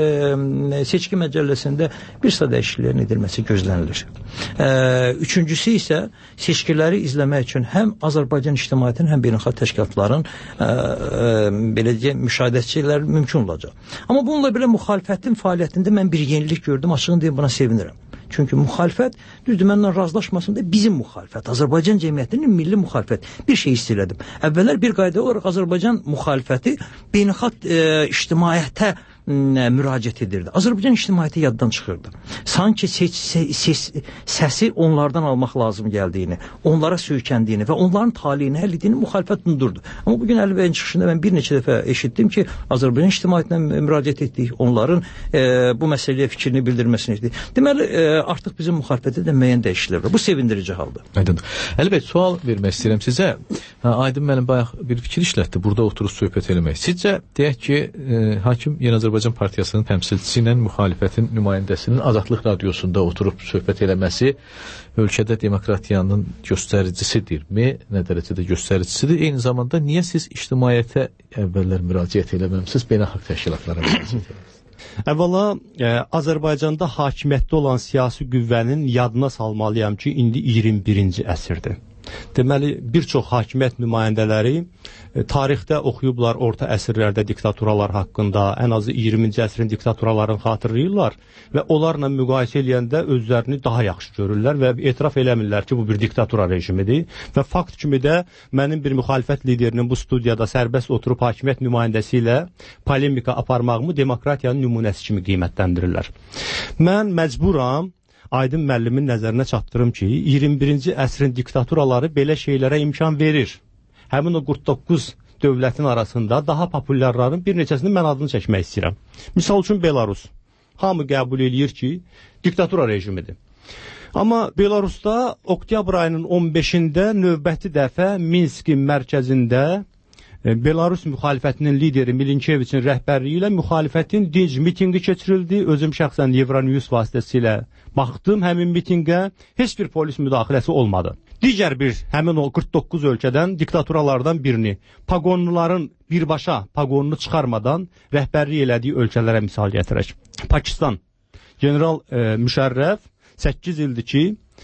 S4: ə, seçki məcəlləsində bir sıra dəyişikliklərin edilməsi gözlənilir. Ə, üçüncüsü isə seçkiləri izləmək üçün həm Azərbaycan ictimaiyyətinin, həm beynəlxalq təşkilatların ə, ə, beləcə müşahidəçiləri mümkün olacaq. Amma bununla belə müxalifətin fəaliyyətində mən bir yenilik gördüm, açığını deyim, buna sevinirəm. Çünki müxalifət, düzdür, mənlə razılaşmasında bizim müxalifət, Azərbaycan cəmiyyətinin milli müxalifət bir şey hiss elədim. Əvvəllər bir qayda olaraq Azərbaycan müxalifəti beynəlxalq e, ictimaiyyətə müraciət edirdi. Azərbaycan ictimaiyyəti yaddan çıxırdı. Sanki seç, ses, səsi onlardan almaq lazım gəldiyini, onlara söykəndiyini və onların taliyini həll ediyini müxalifət unudurdu. Amma bugün Əli bəyin çıxışında mən bir neçə dəfə eşitdim ki, Azərbaycan ictimaiyyətinə müraciət etdik, onların e, bu məsələyə fikrini bildirməsini etdik. Deməli, e, artıq bizim müxalifətdə də müəyyən dəyişikliklər var. Bu sevindirici haldır.
S3: Aydın. Əli bəy, sual vermək istəyirəm sizə. Ha, Aydın mənim bayaq bir fikir işlətdi, burada oturub söhbət eləmək. Sizcə, deyək ki, e, hakim Yeni Azərbaycan Azərbaycan Partiyasının təmsilçisi ilə müxalifətin nümayəndəsinin Azadlıq radiosunda oturub söhbət eləməsi ölkədə demokratiyanın göstəricisidirmi, nə dərəcədə göstəricisidir? Eyni zamanda niyə siz ictimaiyyətə əvvəllər müraciət eləməmisiniz, beynəlxalq təşkilatlara müraciət eləməmisiniz?
S5: Əvvəla, e, Azərbaycanda hakimiyyətdə olan siyasi qüvvənin yadına salmalıyam ki, indi iyirmi birinci əsrdir. Deməli, bir çox hakimiyyət nümayəndələri e, tarixdə oxuyublar orta əsrlərdə diktaturalar haqqında, ən azı iyirminci əsrin diktaturalarını xatırlayırlar və onlarla müqayisə eləyəndə özlərini daha yaxşı görürlər və etiraf eləmirlər ki, bu bir diktatura rejimidir və fakt kimi də mənim bir müxalifət liderinin bu studiyada sərbəst oturub hakimiyyət nümayəndəsi ilə polemika aparmağımı demokratiyanın nümunəsi kimi qiymətləndirirlər. Mən məcburam Aydın müəllimin nəzərinə çatdırım ki, iyirmi birinci əsrin diktaturaları belə şeylərə imkan verir. Həmin o qırx doqquz dövlətin arasında daha populyarların bir neçəsinin mən adını çəkmək istəyirəm. Misal üçün Belarus. Hamı qəbul eləyir ki, diktatura rejimidir. Amma Belarusda oktyabr ayının on beşində növbəti dəfə Minskin mərkəzində Belarus müxalifətinin lideri Milinkeviçin rəhbərliyi ilə müxalifətin dinc mitinqi keçirildi. Özüm şəxsən Euronews vasitəsilə baxdım həmin mitinqə, heç bir polis müdaxiləsi olmadı. Digər bir həmin o qırx doqquz ölkədən diktaturalardan birini, paqonluların birbaşa paqonunu çıxarmadan rəhbərlik elədiyi ölkələrə misal gətirək. Pakistan, General e, Müşərrəf səkkiz ildir ki,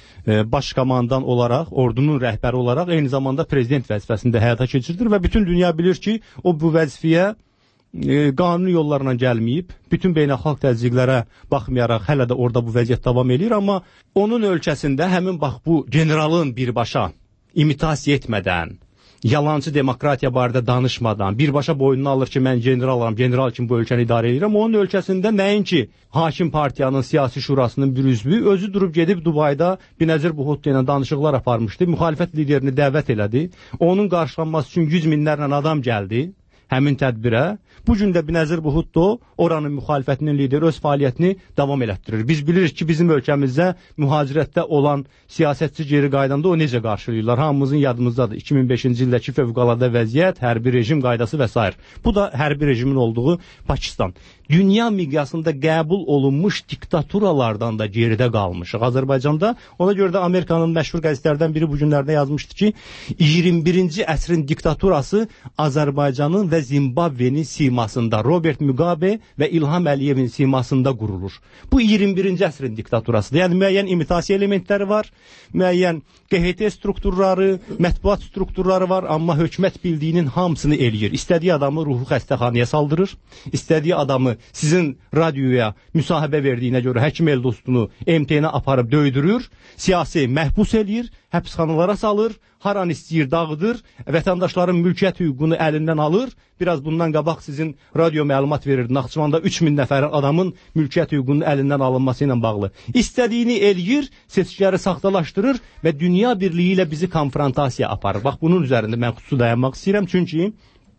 S5: baş komandan olaraq, ordunun rəhbəri olaraq eyni zamanda prezident vəzifəsində həyata keçirilir və bütün dünya bilir ki, o bu vəzifəyə e, qanuni yollarla gəlməyib, bütün beynəlxalq təzyiqlərə baxmayaraq hələ də orada bu vəziyyət davam edir, amma onun ölkəsində həmin bax bu generalın birbaşa imitasiya etmədən, yalancı demokratiya barədə danışmadan, birbaşa boynuna alır ki, mən generalam, general kimi bu ölkəni idarə edirəm. Onun ölkəsində nəinki hakim partiyanın siyasi şurasının bir üzvü, özü durub gedib Dubayda Binəzir Bhutto ilə danışıqlar aparmışdı, müxalifət liderini dəvət elədi. Onun qarşılanması üçün yüz minlərlə adam gəldi həmin tədbirə. Bu gün də Binəzir Bhutto oranın müxalifətinin lideri öz fəaliyyətini davam elətdirir. Biz bilirik ki, bizim ölkəmizdə mühacirətdə olan siyasətçi geri qaydanda o necə qarşılayırlar. Hamımızın yadımızdadır. iki min beşinci ildəki fövqəladə vəziyyət, hərbi rejim qaydası və s. Bu da hərbi rejimin olduğu Pakistan. Dünya miqyasında qəbul olunmuş diktaturalardan da geridə qalmışıq Azərbaycanda. Ona görə də Amerikanın məşhur qəzetlərdən biri bu günlərdə yazmışdı ki, iyirmi birinci əsrin diktaturası Azərbaycanın və Zimbabvenin simasında, Robert Mugabe və İlham Əliyevin simasında qurulur. Bu iyirmi birinci əsrin diktaturasıdır. Yəni müəyyən imitasiya elementləri var, müəyyən Q H T strukturları, mətbuat strukturları var, amma hökumət bildiyinin hamısını eləyir. İstədiyi adamı ruhu xəstəxanaya saldırır, istədiyi adamı sizin radioya müsahibə verdiyinə görə həkim el dostunu M T N-ə aparıb döydürür, siyasi məhbus eləyir, həbsxanalara salır, har an istəyir dağıdır, vətəndaşların mülkiyyət hüququnu əlindən alır. Biraz bundan qabaq sizin radio məlumat verirdi. Naxçıvanda üç min nəfər adamın mülkiyyət hüququnun əlindən alınması ilə bağlı. İstədiyini eləyir, seçkiləri saxtalaşdırır və dünya birliyi ilə bizi konfrontasiya aparır. Bax, bunun üzərində mən xüsusi dayanmaq istəyirəm. Çünki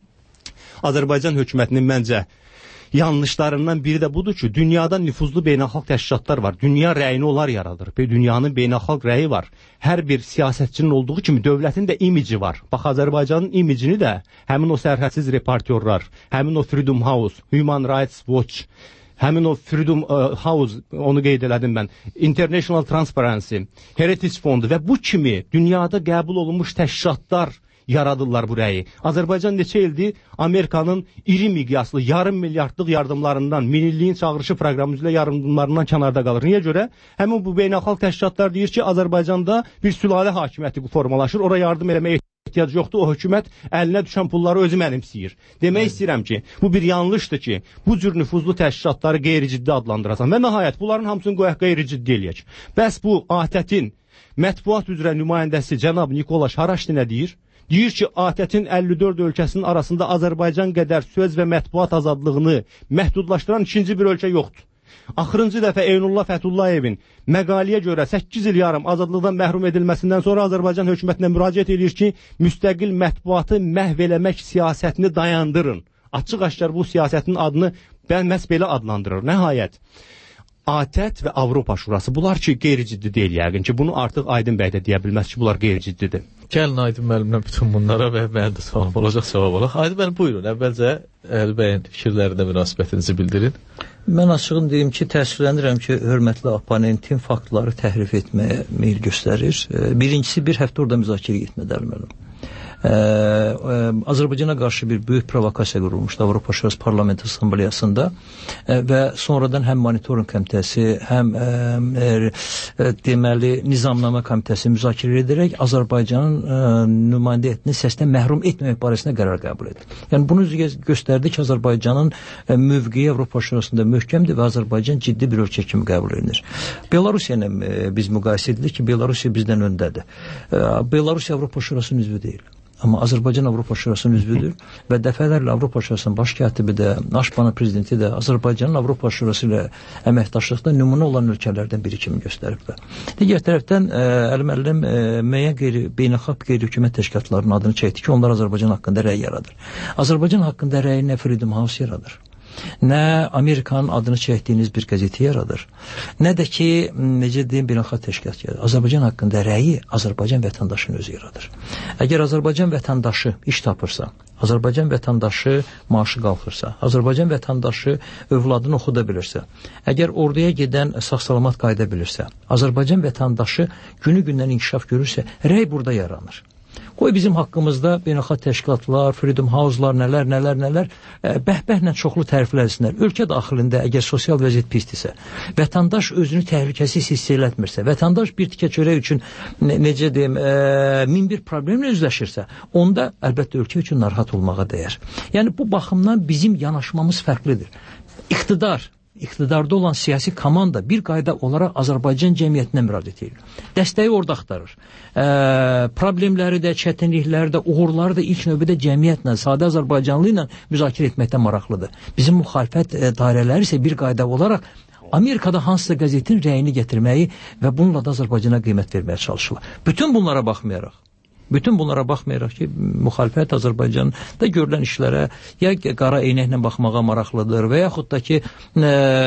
S5: Azərbaycan hökumətinin məncə yanlışlarından biri də budur ki, dünyada nüfuzlu beynəlxalq təşkilatlar var. Dünya rəyini onlar yaradır. Dünyanın beynəlxalq rəyi var. Hər bir siyasətçinin olduğu kimi dövlətin də imici var. Bax, Azərbaycanın imicini də həmin o sərhədsiz reportyorlar, həmin o Freedom House, Human Rights Watch, həmin o Freedom uh, House, onu qeyd elədim mən, International Transparency, Heritage Fondu və bu kimi dünyada qəbul olunmuş təşkilatlar yaradırlar bu rəyi. Azərbaycan neçə ildir Amerikanın iri miqyaslı yarım milyardlıq yardımlarından, minilliyin çağırışı proqramı üzrə yardımlarından kənarda qalır. Niyə görə? Həmin bu beynəlxalq təşkilatlar deyir ki, Azərbaycanda bir sülalə hakimiyyəti formalaşır, ora yardım eləməyə ehtiyac yoxdur, o hökumət əlinə düşən pulları özü mənimsəyir. Demək istəyirəm ki, bu bir yanlışdır ki, bu cür nüfuzlu təşkilatları qeyri-ciddi adlandırasan və nəhayət bunların hamısını qoyaq qeyri-ciddi eləyək. Bəs bu A T Ə-tin mətbuat üzrə nümayəndəsi cənab Nikolaş Haraşdi nə deyir? Deyir ki, A T Ə-tin əlli dörd ölkəsinin arasında Azərbaycan qədər söz və mətbuat azadlığını məhdudlaşdıran ikinci bir ölkə yoxdur. Axırıncı dəfə Eynullah Fətullayevin məqaləyə görə səkkiz il yarım azadlıqdan məhrum edilməsindən sonra Azərbaycan hökumətinə müraciət edir ki, müstəqil mətbuatı məhv eləmək siyasətini dayandırın. Açıq-aşkar bu siyasətin adını məhz belə adlandırır. Nəhayət, A T Ə və Avropa Şurası, bunlar ki, qeyri-ciddi deyil yəqin ki, bunu artıq Aydın bəy də deyə bilməz ki, bunlar qeyri-ciddidir.
S3: Gəlin Aydın müəllimdən bütün bunlara və mənim də sualım olacaq, cavab olaq. Aydın müəllim, buyurun, əvvəlcə Əli bəyin fikirlərində münasibətinizi bildirin.
S4: Mən açığın deyim ki, təəssüflənirəm ki, hörmətli oponentin faktları təhrif etməyə meyil göstərir. Birincisi, bir həftə orada müzakirə etməli mənim. Ee, e, Azərbaycana qarşı bir böyük provokasiya qurulmuşdu Avropa Şurası Parlamento Assambleyasında e, və sonradan həm monitoring komitəsi, həm e, e, deməli nizamnamə komitəsi müzakirə edərək Azərbaycanın e, nümayəndə heyətini səsdən məhrum etməmək barəsində qərar qəbul etdi. Yəni bunu göstərdi ki, Azərbaycanın e, mövqeyi Avropa Şurasında möhkəmdir və Azərbaycan ciddi bir ölkə kimi qəbul edilir. Belarusiya ilə e, biz müqayisə edilir ki, Belarusiya bizdən öndədir. E, Belarusiya Avropa Şurasının üzvü deyil. Amma Azərbaycan Avropa Şurasının üzvüdür və dəfələrlə Avropa Şurasının baş katibi də, Naşbana prezidenti də Azərbaycanın Avropa Şurası ilə əməkdaşlıqda nümunə olan ölkələrdən biri kimi göstəriblər. Digər tərəfdən Əli müəllim müəyyən qeyri beynəlxalq qeyri-hökumət təşkilatlarının adını çəkdi ki, onlar Azərbaycan haqqında rəy yaradır. Azərbaycan haqqında rəyi nə Freedom House yaradır, nə Amerikanın adını çəkdiyiniz bir qəzeti yaradır, nə də ki, necə deyim, beynəlxalq təşkilat yaradır. Azərbaycan haqqında rəyi Azərbaycan vətəndaşının özü yaradır. Əgər Azərbaycan vətəndaşı iş tapırsa, Azərbaycan vətəndaşı maaşı qalxırsa, Azərbaycan vətəndaşı övladını oxuda bilirsə, əgər orduya gedən sağ-salamat qayıda bilirsə, Azərbaycan vətəndaşı günü-gündən inkişaf görürsə, rəy burada yaranır. Qoy bizim haqqımızda beynəlxalq təşkilatlar, Freedom House-lar, nələr, nələr, nələr bəhbəhlə çoxlu tərifləsinlər. Ölkə daxilində əgər sosial vəziyyət pisdirsə, vətəndaş özünü təhlükəsiz hiss etmirsə, vətəndaş bir tikə çörək üçün ne, necə deyim, e, min bir problemlə üzləşirsə, onda əlbəttə ölkə üçün narahat olmağa dəyər. Yəni bu baxımdan bizim yanaşmamız fərqlidir. İqtidar, iqtidarda olan siyasi komanda bir qayda olaraq Azərbaycan cəmiyyətinə müraciət edir. Dəstəyi orada axtarır. E, problemləri də, çətinlikləri də, uğurları da ilk növbədə cəmiyyətlə, sadə Azərbaycanlı ilə müzakirə etməkdə maraqlıdır. Bizim müxalifət e, dairələri isə bir qayda olaraq Amerikada hansısa qəzetin rəyini gətirməyi və bununla da Azərbaycana qiymət verməyə çalışırlar. Bütün bunlara baxmayaraq, Bütün bunlara baxmayaraq ki, müxalifət Azərbaycanda görülən işlərə ya qara eynəklə baxmağa maraqlıdır və yaxud da ki, e,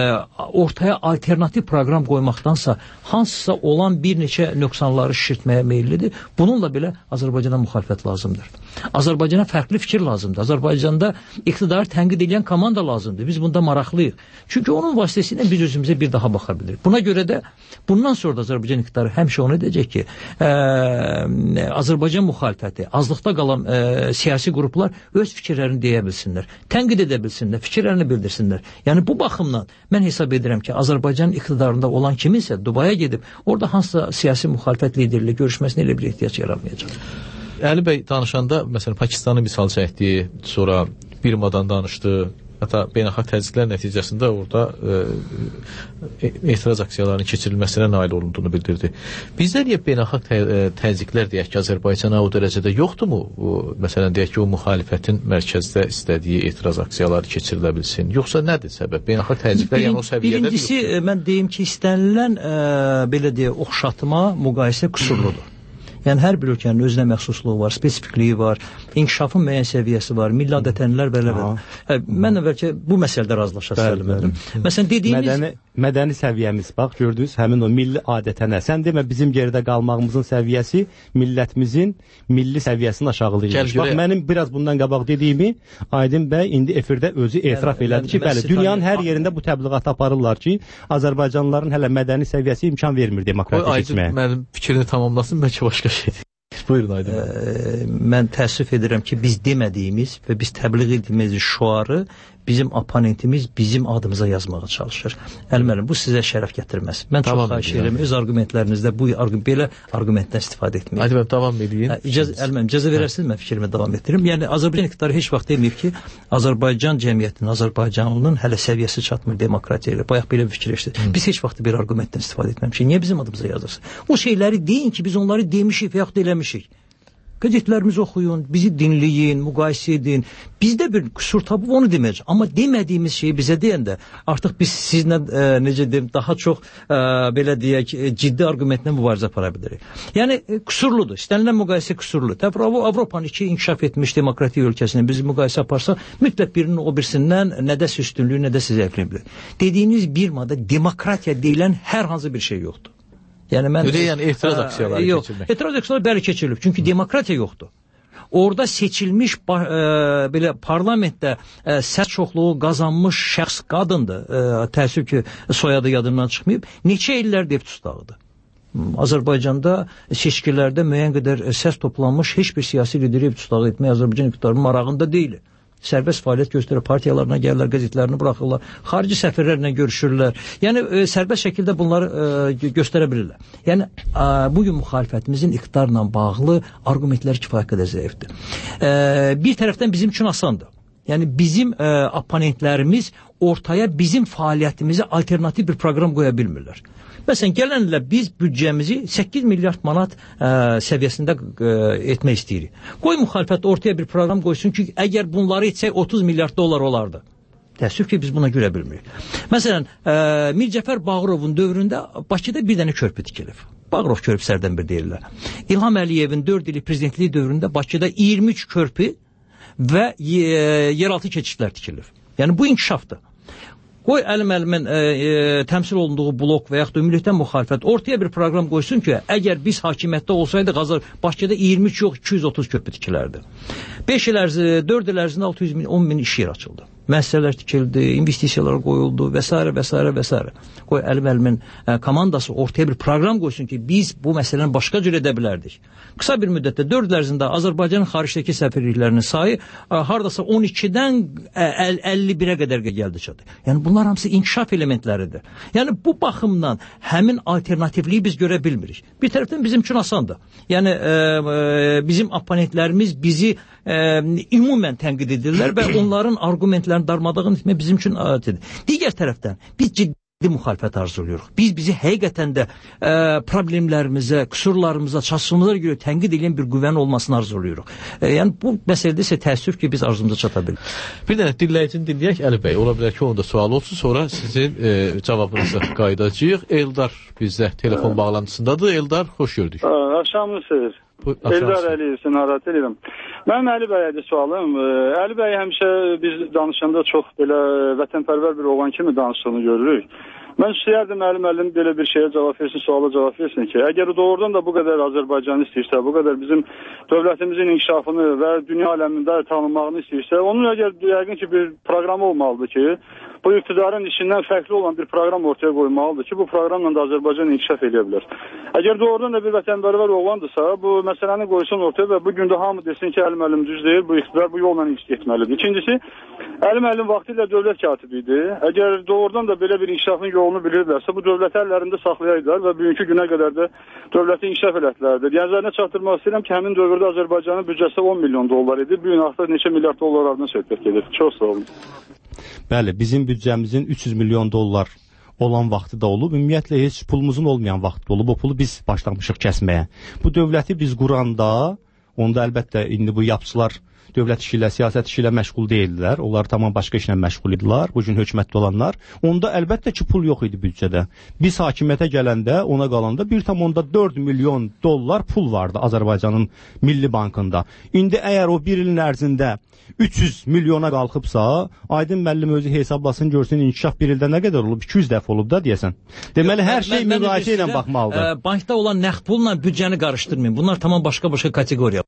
S4: ortaya alternativ proqram qoymaqdansa hansısa olan bir neçə nöqsanları şişirtməyə meyillidir. Bununla belə Azərbaycana müxalifət lazımdır. Azərbaycana fərqli fikir lazımdır. Azərbaycanda iqtidarı tənqid edən komanda lazımdır. Biz bunda maraqlıyıq. Çünki onun vasitəsilə biz özümüzə bir daha baxa bilirik. Buna görə də bundan sonra da Azərbaycan iqtidarı həmişə onu deyəcək ki, ə, Azərbaycan müxalifəti, azlıqda qalan ə, siyasi qruplar öz fikirlərini deyə bilsinlər, tənqid edə bilsinlər, fikirlərini bildirsinlər. Yəni bu baxımdan mən hesab edirəm ki, Azərbaycan iqtidarında olan kiminsə Dubaya gedib, orada hansısa siyasi müxalifət lideri ilə görüşməsinə elə bir ehtiyac yaranmayacaq.
S3: Əli bəy danışanda, məsələn, Pakistanı misal çəkdi, sonra Birmadan danışdı, hətta beynəlxalq təzyiqlər nəticəsində orada e, etiraz aksiyalarının keçirilməsinə nail olunduğunu bildirdi. Bizdə niyə beynəlxalq tə, təzyiqlər deyək ki, Azərbaycana o dərəcədə yoxdurmu? O, məsələn, deyək ki, o müxalifətin mərkəzdə istədiyi etiraz aksiyaları keçirilə bilsin. Yoxsa nədir səbəb? Beynəlxalq təzyiqlər yəni o səviyyədə
S4: birincisi, yoxdur? Mən deyim ki, istənilən e, belə deyək, oxşatma, müqayisə qüsurludur. Yəni hər bir ölkənin özünə məxsusluğu var, spesifikliyi var, inkişafın müəyyən səviyyəsi var, milli adət-ənənələr belə belə. Hə, mən əvvəlcə bu məsələdə razılaşa səlmədim. Məsələn dediyimiz
S5: mədəni, mədəni səviyyəmiz bax gördünüz, həmin o milli adət-ənənə. Sən demə bizim geridə qalmağımızın səviyyəsi millətimizin milli səviyyəsini aşağılayır. Bax mənim biraz bundan qabaq dediyimi Aydın bəy indi efirdə özü etiraf yəni, elədi ki, bəli, dünyanın hər yerində bu təbliğatı aparırlar ki, Azərbaycanlıların hələ mədəni səviyyəsi imkan vermir demokratik keçməyə.
S3: Mənim fikrini tamamlasın, bəlkə başqa şeydir. Buyurun Aydın.
S4: Ee, mən təəssüf edirəm ki, biz demədiyimiz və biz təbliğ etdiyimiz şüarı bizim oponentimiz bizim adımıza yazmağa çalışır. Əlməlim, bu sizə şərəf gətirməz. Mən tamam, çox xahiş edirəm, öz argumentlərinizdə bu argu belə argumentdən istifadə etməyin.
S3: Hadi mən davam edeyim.
S4: Hə, icazə, əlməlim, icazə verərsiniz, mən fikrimi davam etdirim. Yəni, Azərbaycan iqtidarı heç vaxt demir ki, Azərbaycan cəmiyyətinin, Azərbaycanlının hələ səviyyəsi çatmır demokratiya ilə. Bayaq belə fikir eşitdik. Biz heç vaxt bir argumentdən istifadə etməmişik. Niyə bizim adımıza yazırsınız? O şeyləri deyin ki, biz onları demişik və yaxud eləmişik. Qəzetlərimizi oxuyun, bizi dinləyin, müqayisə edin. Bizdə bir qüsur tapıb onu deməyəcək. Amma demədiyimiz şeyi bizə deyəndə artıq biz sizlə e, necə deyim, daha çox e, belə deyək, e, ciddi argumentlə mübarizə apara bilirik. Yəni e, qüsurludur. İstənilən müqayisə qüsurlu. Təbii Avropanın iki inkişaf etmiş demokratik ölkəsini biz müqayisə aparsa, mütləq birinin o birisindən nədəsə üstünlüyü, nədəsə zəifliyi. Dediyiniz Birmada demokratiya deyilən hər hansı bir şey yoxdur. Yəni mən
S3: yəni etiraz aksiyaları
S4: yox,
S3: keçirmək.
S4: Etiraz aksiyaları bəli keçirilib. Çünki demokratiya yoxdur. Orada seçilmiş e, belə parlamentdə e, səs çoxluğu qazanmış şəxs qadındır. E, təəssüf ki, soyadı yadımdan çıxmayıb. Neçə illər dev tustağıdır. Azərbaycanda seçkilərdə müəyyən qədər səs toplanmış heç bir siyasi lideri ev tustağı etmək Azərbaycan iqtidarının marağında deyil. Sərbəst fəaliyyət göstərir, partiyalarına gəlirlər, qəzetlərini buraxırlar, xarici səfirlərlə görüşürlər. Yəni e, sərbəst şəkildə bunları e, göstərə bilirlər. Yəni e, bugün müxalifətimizin iqtidarla bağlı argumentləri kifayət qədər zəifdir. E, bir tərəfdən bizim üçün asandır. Yəni bizim e, oponentlərimiz ortaya bizim fəaliyyətimizi alternativ bir proqram qoya bilmirlər. Məsələn, gələn ilə biz büdcəmizi səkkiz milyard manat ə, səviyyəsində ə, etmək istəyirik. Qoy müxalifət ortaya bir proqram qoysun ki, əgər bunları etsək otuz milyard dollar olardı. Təəssüf ki, biz buna görə bilmirik. Məsələn, ə, Mir Cəfər Bağırovun dövründə Bakıda bir dənə körpü tikilib. Bağırov körpüslərdən bir deyirlər. İlham Əliyevin dörd illik prezidentliyi dövründə Bakıda iyirmi üç körpü və e, yeraltı keçidlər tikilib. Yəni bu inkişafdır. Qoy əlim-əlimin e, e, təmsil olunduğu blok və yaxud da ümumilikdən müxalifət ortaya bir proqram qoysun ki, əgər biz hakimiyyətdə olsaydıq, Bakıda iyirmi üç yox, iki yüz otuz köprü tikilərdi. beş il ərzində, dörd il ərzində altı yüz min, on min iş yer açıldı. Müəssisələr tikildi, investisiyalar qoyuldu və s. və s. və s. Qoy əlim-əlimin e, komandası ortaya bir proqram qoysun ki, biz bu məsələni başqa cür edə bilərdik. Qısa bir müddətdə dörd il ərzində Azərbaycanın xaricdəki səfirliklərinin sayı e, hardasa on ikidən əlli birə qədər gəldi çatdı. Yəni bunlar hamısı inkişaf elementləridir. Yəni bu baxımdan həmin alternativliyi biz görə bilmirik. Bir tərəfdən bizim üçün asandır. Yəni e, e, bizim oponentlərimiz bizi e, ümumən tənqid edirlər və onların argumentlərini darmadağın etmək bizim üçün adətdir. Digər tərəfdən biz ciddi müxalifət arzuluyoruz. Biz bizi həqiqətən də e, problemlərimizə, qüsurlarımıza, çatışmazlara görə tənqid edən bir qüvvənin olmasını arzuluyoruz. E, yəni bu məsələdə isə təəssüf ki, biz arzumuza çata bilirik.
S3: Bir dənə dinləyicini dinləyək Əli bəy. Ola bilər ki, onda sual olsun, sonra sizin e, cavabınıza qayıdacağıq. Eldar bizdə telefon bağlantısındadır. Eldar, xoş gördük.
S6: Axşamınız. Eldar Əliyev, narahat edirəm. Mənim Əli bəyə sualım. Əli bəy həmişə biz danışanda çox belə vətənpərvər bir oğlan kimi danışdığını görürük.
S25: Mən istəyərdim Əli müəllim belə bir şeyə cavab versin, suala cavab versin ki, əgər doğrudan da bu qədər Azərbaycanı istəyirsə, bu qədər bizim dövlətimizin inkişafını və dünya aləmində tanınmağını istəyirsə, onun əgər yəqin ki bir proqramı olmalıdır ki, bu iqtidarın işindən fərqli olan bir proqram ortaya qoymalıdır ki, bu proqramla da Azərbaycan inkişaf edə bilər. Əgər doğrudan da bir vətənpərvər oğlandırsa, bu məsələni qoysun ortaya və bugün də hamı desin ki, Əli müəllim düz deyir, bu iqtidar bu yolla getməlidir. İkincisi, Əli müəllim vaxtilə dövlət katibi idi. Əgər doğrudan da belə bir inkişafın yolunu bilirlərsə, bu dövlət əllərində saxlayaydılar və bugünkü günə qədər də dövləti inkişaf elətdilərdir. Gənclərinə çatdırmaq istəyirəm ki, həmin dövrdə Azərbaycanın büdcəsi on milyon dollar idi. Bu gün artıq neçə milyard dollarlardan söhbət gedir. Çox sağ olun.
S5: Bəli, bizim büdcəmizin üç yüz milyon dollar olan vaxtı da olub. Ümumiyyətlə heç pulumuzun olmayan vaxtı olub. O pulu biz başlamışıq kəsməyə. Bu dövləti biz quranda, onda əlbəttə indi bu yapçılar dövlət işi ilə, siyasət işi ilə məşğul deyildilər. Onlar tamam başqa işlə məşğul idilər. Bu gün hökumətdə olanlar. Onda əlbəttə ki, pul yox idi büdcədə. Biz hakimiyyətə gələndə, ona qalanda bir tam onda dörd milyon dollar pul vardı Azərbaycanın Milli Bankında. İndi əgər o bir ilin ərzində üç yüz milyona qalxıbsa, Aydın müəllim özü hesablasın, görsün inkişaf bir ildə nə qədər olub? iki yüz dəfə olub da deyəsən. Deməli, hər şey müqayisə ilə baxmalıdır.
S10: Ə, bankda olan nəqd pulla büdcəni qarışdırmayın. Bunlar tamam başqa-başqa kateqoriya.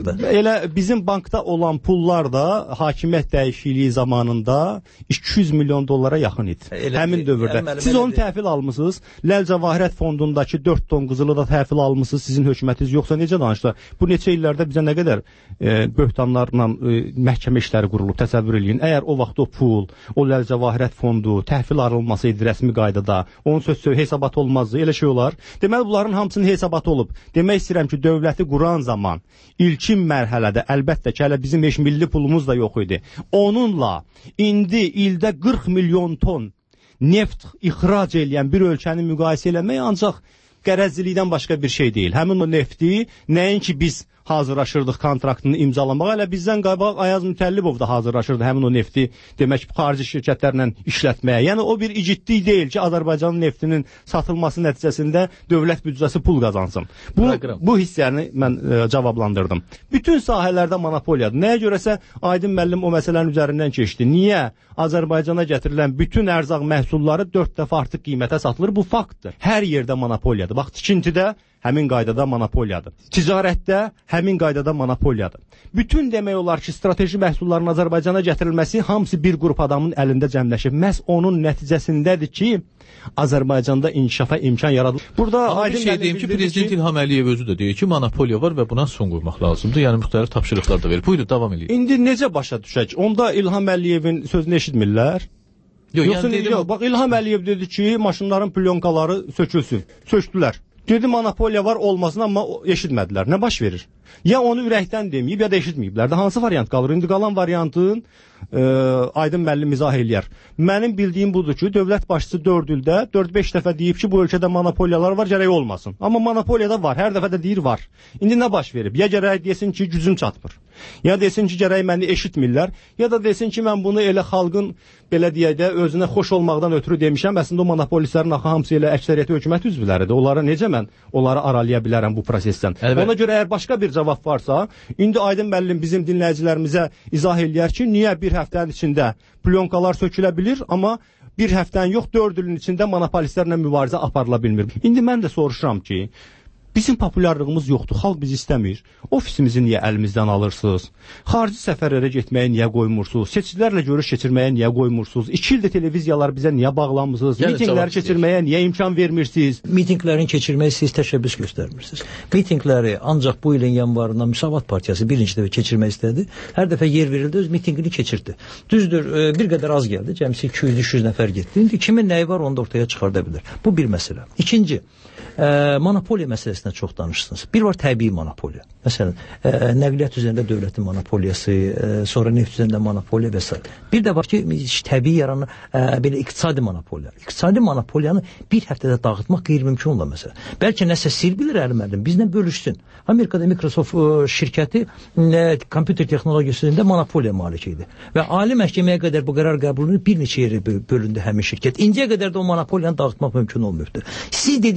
S5: Elə bizim bankda olan pullar da hakimiyyət dəyişikliyi zamanında iki yüz milyon dollara yaxın idi. Elə, həmin dövrdə. Əl, siz onu təhvil almısınız. Ləl Cəvahirət fondundakı dörd ton qızılı da təhvil almısınız. Sizin hökumətiniz yoxsa necə danışdılar? Bu neçə illərdə bizə nə qədər e, böhtanlarla e, məhkəmə işləri qurulub, təsəvvür eləyin. Əgər o vaxt o pul, o Ləl Cəvahirət fondu təhvil alınması idi rəsmi qaydada, onun söz söz hesabat olmazdı. Elə şey olar. Deməli bunların hamısının hesabatı olub. Demək istəyirəm ki, dövləti quran zaman İlkin mərhələdə əlbəttə ki, hələ bizim heç milli pulumuz da yox idi. Onunla indi ildə qırx milyon ton neft ixrac edən bir ölkəni müqayisə eləmək ancaq qərəzlilikdən başqa bir şey deyil. Həmin o nefti nəinki biz hazırlaşırdıq kontraktını imzalamağa, elə bizdən qabaq Ayaz Mütəllibov da hazırlaşırdı həmin o nefti demək xarici şirkətlərlə işlətməyə. Yəni o bir igidlik deyil ki, Azərbaycanın neftinin satılması nəticəsində dövlət büdcəsi pul qazansın. Bu, bu hissəni mən e, cavablandırdım. Bütün sahələrdə monopoliyadır. Nəyə görəsə Aydın müəllim o məsələnin üzərindən keçdi. Niyə Azərbaycana gətirilən bütün ərzaq məhsulları dörd dəfə artıq qiymətə satılır? Bu faktdır. Hər yerdə monopoliyadır. Bax, tikintidə həmin qaydada monopoliyadır. Ticarətdə həmin qaydada monopoliyadır. Bütün demək olar ki, strateji məhsulların Azərbaycana gətirilməsi hamısı bir qrup adamın əlində cəmləşib. Məhz onun nəticəsindədir ki, Azərbaycanda inkişafa imkan yaradılır. Burada
S3: aydın şey deyim ki, Prezident İlham Əliyev özü də deyir ki, monopoliya var və buna son qoymaq lazımdır. Yəni müxtəlif tapşırıqlar da verir. Buyurun, davam edin.
S5: İndi necə başa düşək? Onda İlham Əliyevin sözünü eşitmirlər? Yox, Yoxsa, yəni, dedim... yox, bax İlham Əliyev dedi ki, maşınların plyonkaları sökülsün. Söktülər. Dedi monopoliya var olmasın, amma eşitmədilər. Nə baş verir? Ya onu ürəkdən deməyib, ya da eşitməyiblər. Də hansı variant qalır? İndi qalan variantın e, Aydın müəllim izah eləyər. Mənim bildiyim budur ki, dövlət başçısı dörd ildə dörd beş dəfə deyib ki, bu ölkədə monopoliyalar var, gərək olmasın. Amma monopoliya da var, hər dəfə də deyir var. İndi nə baş verib? Ya gərək desin ki, gücüm çatmır. Ya desin ki, gərək məni eşitmirlər, ya da desin ki, mən bunu elə xalqın belə deyək də özünə xoş olmaqdan ötürü demişəm. Əslində o monopolistlərin axı hamısı elə əksəriyyəti hökumət üzvləridir. Onlara necə mən onları aralaya bilərəm bu prosesdən? Əlbət. Ona görə əgər başqa bir cavab varsa, indi Aydın müəllim bizim dinləyicilərimizə izah eləyər ki, niyə bir həftənin içində plyonkalar sökülə bilir, amma bir həftənin yox, dörd ilin içində monopolistlərlə mübarizə aparıla bilmir. İndi mən də soruşuram ki, bizim populyarlığımız yoxdur, xalq bizi istəmir. Ofisimizi niyə əlimizdən alırsınız? Xarici səfərlərə getməyə niyə qoymursunuz? Seçicilərlə görüş keçirməyə niyə qoymursunuz? İki ildə televiziyalar bizə niyə bağlamısınız? Mitingləri keçirməyə niyə imkan vermirsiniz?
S4: Mitinglərin keçirməyə siz təşəbbüs göstərmirsiniz. Mitingləri ancaq bu ilin yanvarında Müsavat Partiyası birinci dəfə keçirmək istədi. Hər dəfə yer verildi, öz mitingini keçirdi. Düzdür, bir qədər az gəldi, cəmsi iki yüz üç yüz nəfər getdi. İndi kimin nəyi var, onu da ortaya çıxarda bilir. Bu bir məsələ. İkinci, e, monopoliya məsələsinə çox danışsınız. Bir var təbii monopoliya. Məsələn, e, nəqliyyat üzərində dövlətin monopoliyası, e, sonra neft üzərində monopoliya və s. Bir də var ki, təbii yaranan e, belə iqtisadi monopoliya. İqtisadi monopoliyanı bir həftədə dağıtmaq qeyri-mümkün ola məsələ. Bəlkə nəsə sir bilir əliməldim, bizlə bölüşsün. Amerikada Microsoft e, şirkəti e, kompüter texnologiyasında monopoliya maliki idi. Və ali məhkəməyə qədər bu qərar qəbulunu bir neçə yeri bölündü həmin şirkət. İndiyə qədər də o monopoliyanı dağıtmaq mümkün olmuyubdur. Siz dediyiniz dərəcədə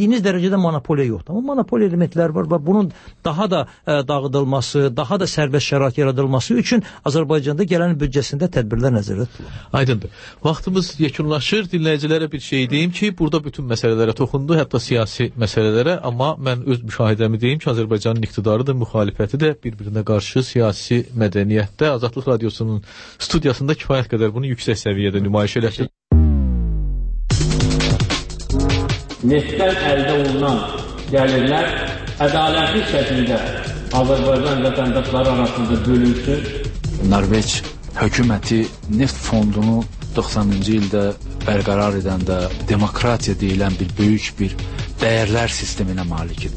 S4: Nəticədə monopoliya yoxdur. Amma monopoliya elementləri var və bunun daha da ə, dağıdılması, daha da sərbəst şərait yaradılması üçün Azərbaycanda gələn büdcəsində tədbirlər nəzərdə tutulur.
S3: Aydındır. Vaxtımız yekunlaşır. Dinləyicilərə bir şey deyim ki, burada bütün məsələlərə toxundu, hətta siyasi məsələlərə, amma mən öz müşahidəmi deyim ki, Azərbaycanın iqtidarı da, müxalifiyyəti də bir-birinə qarşı siyasi mədəniyyətdə Azadlıq Radiosunun studiyasında kifayət qədər bunu yüksək səviyyədə nümayiş elətdir.
S13: Neftdən əldə olunan gəlirlər ədalətli şəkildə Azərbaycan vətəndaşları arasında bölünsün.
S15: Norveç hökuməti neft fondunu doxsanıncı ildə bərqərar edəndə demokratiya deyilən bir böyük bir dəyərlər sisteminə malikdir.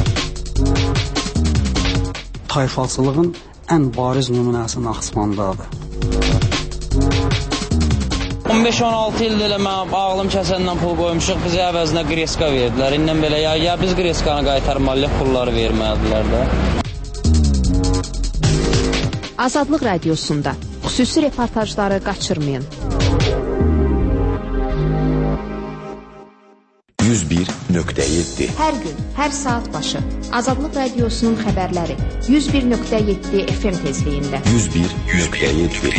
S16: Tayfalçılığın ən bariz nümunəsi Naxçıvandadır.
S17: on beş on altı ildə elə mən ağlım kəsəndən pul qoymuşuq, bizə əvəzinə qreska verdilər. İndən belə ya, ya biz qreskanı qaytarmalıyıq, pulları verməlidilər də.
S2: Azadlıq Radiosunda xüsusi reportajları qaçırmayın.
S12: yüz bir nöqtə yeddi
S2: Hər gün, hər saat başı Azadlıq Radiosunun xəbərləri yüz bir nöqtə yeddi F M tezliyində.
S12: yüz bir nöqtə yeddi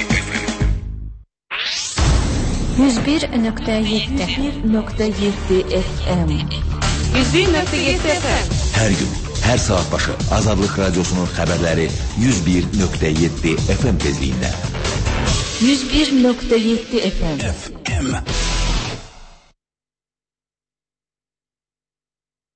S19: yüz bir nöqtə yeddi nöqtə yeddi F M
S11: yüz bir nöqtə yeddi F M
S12: Hər gün, hər saat başı Azadlıq Radiosunun xəbərləri yüz bir nöqtə yeddi F M tezliyində.
S19: yüz bir nöqtə yeddi F M
S12: F M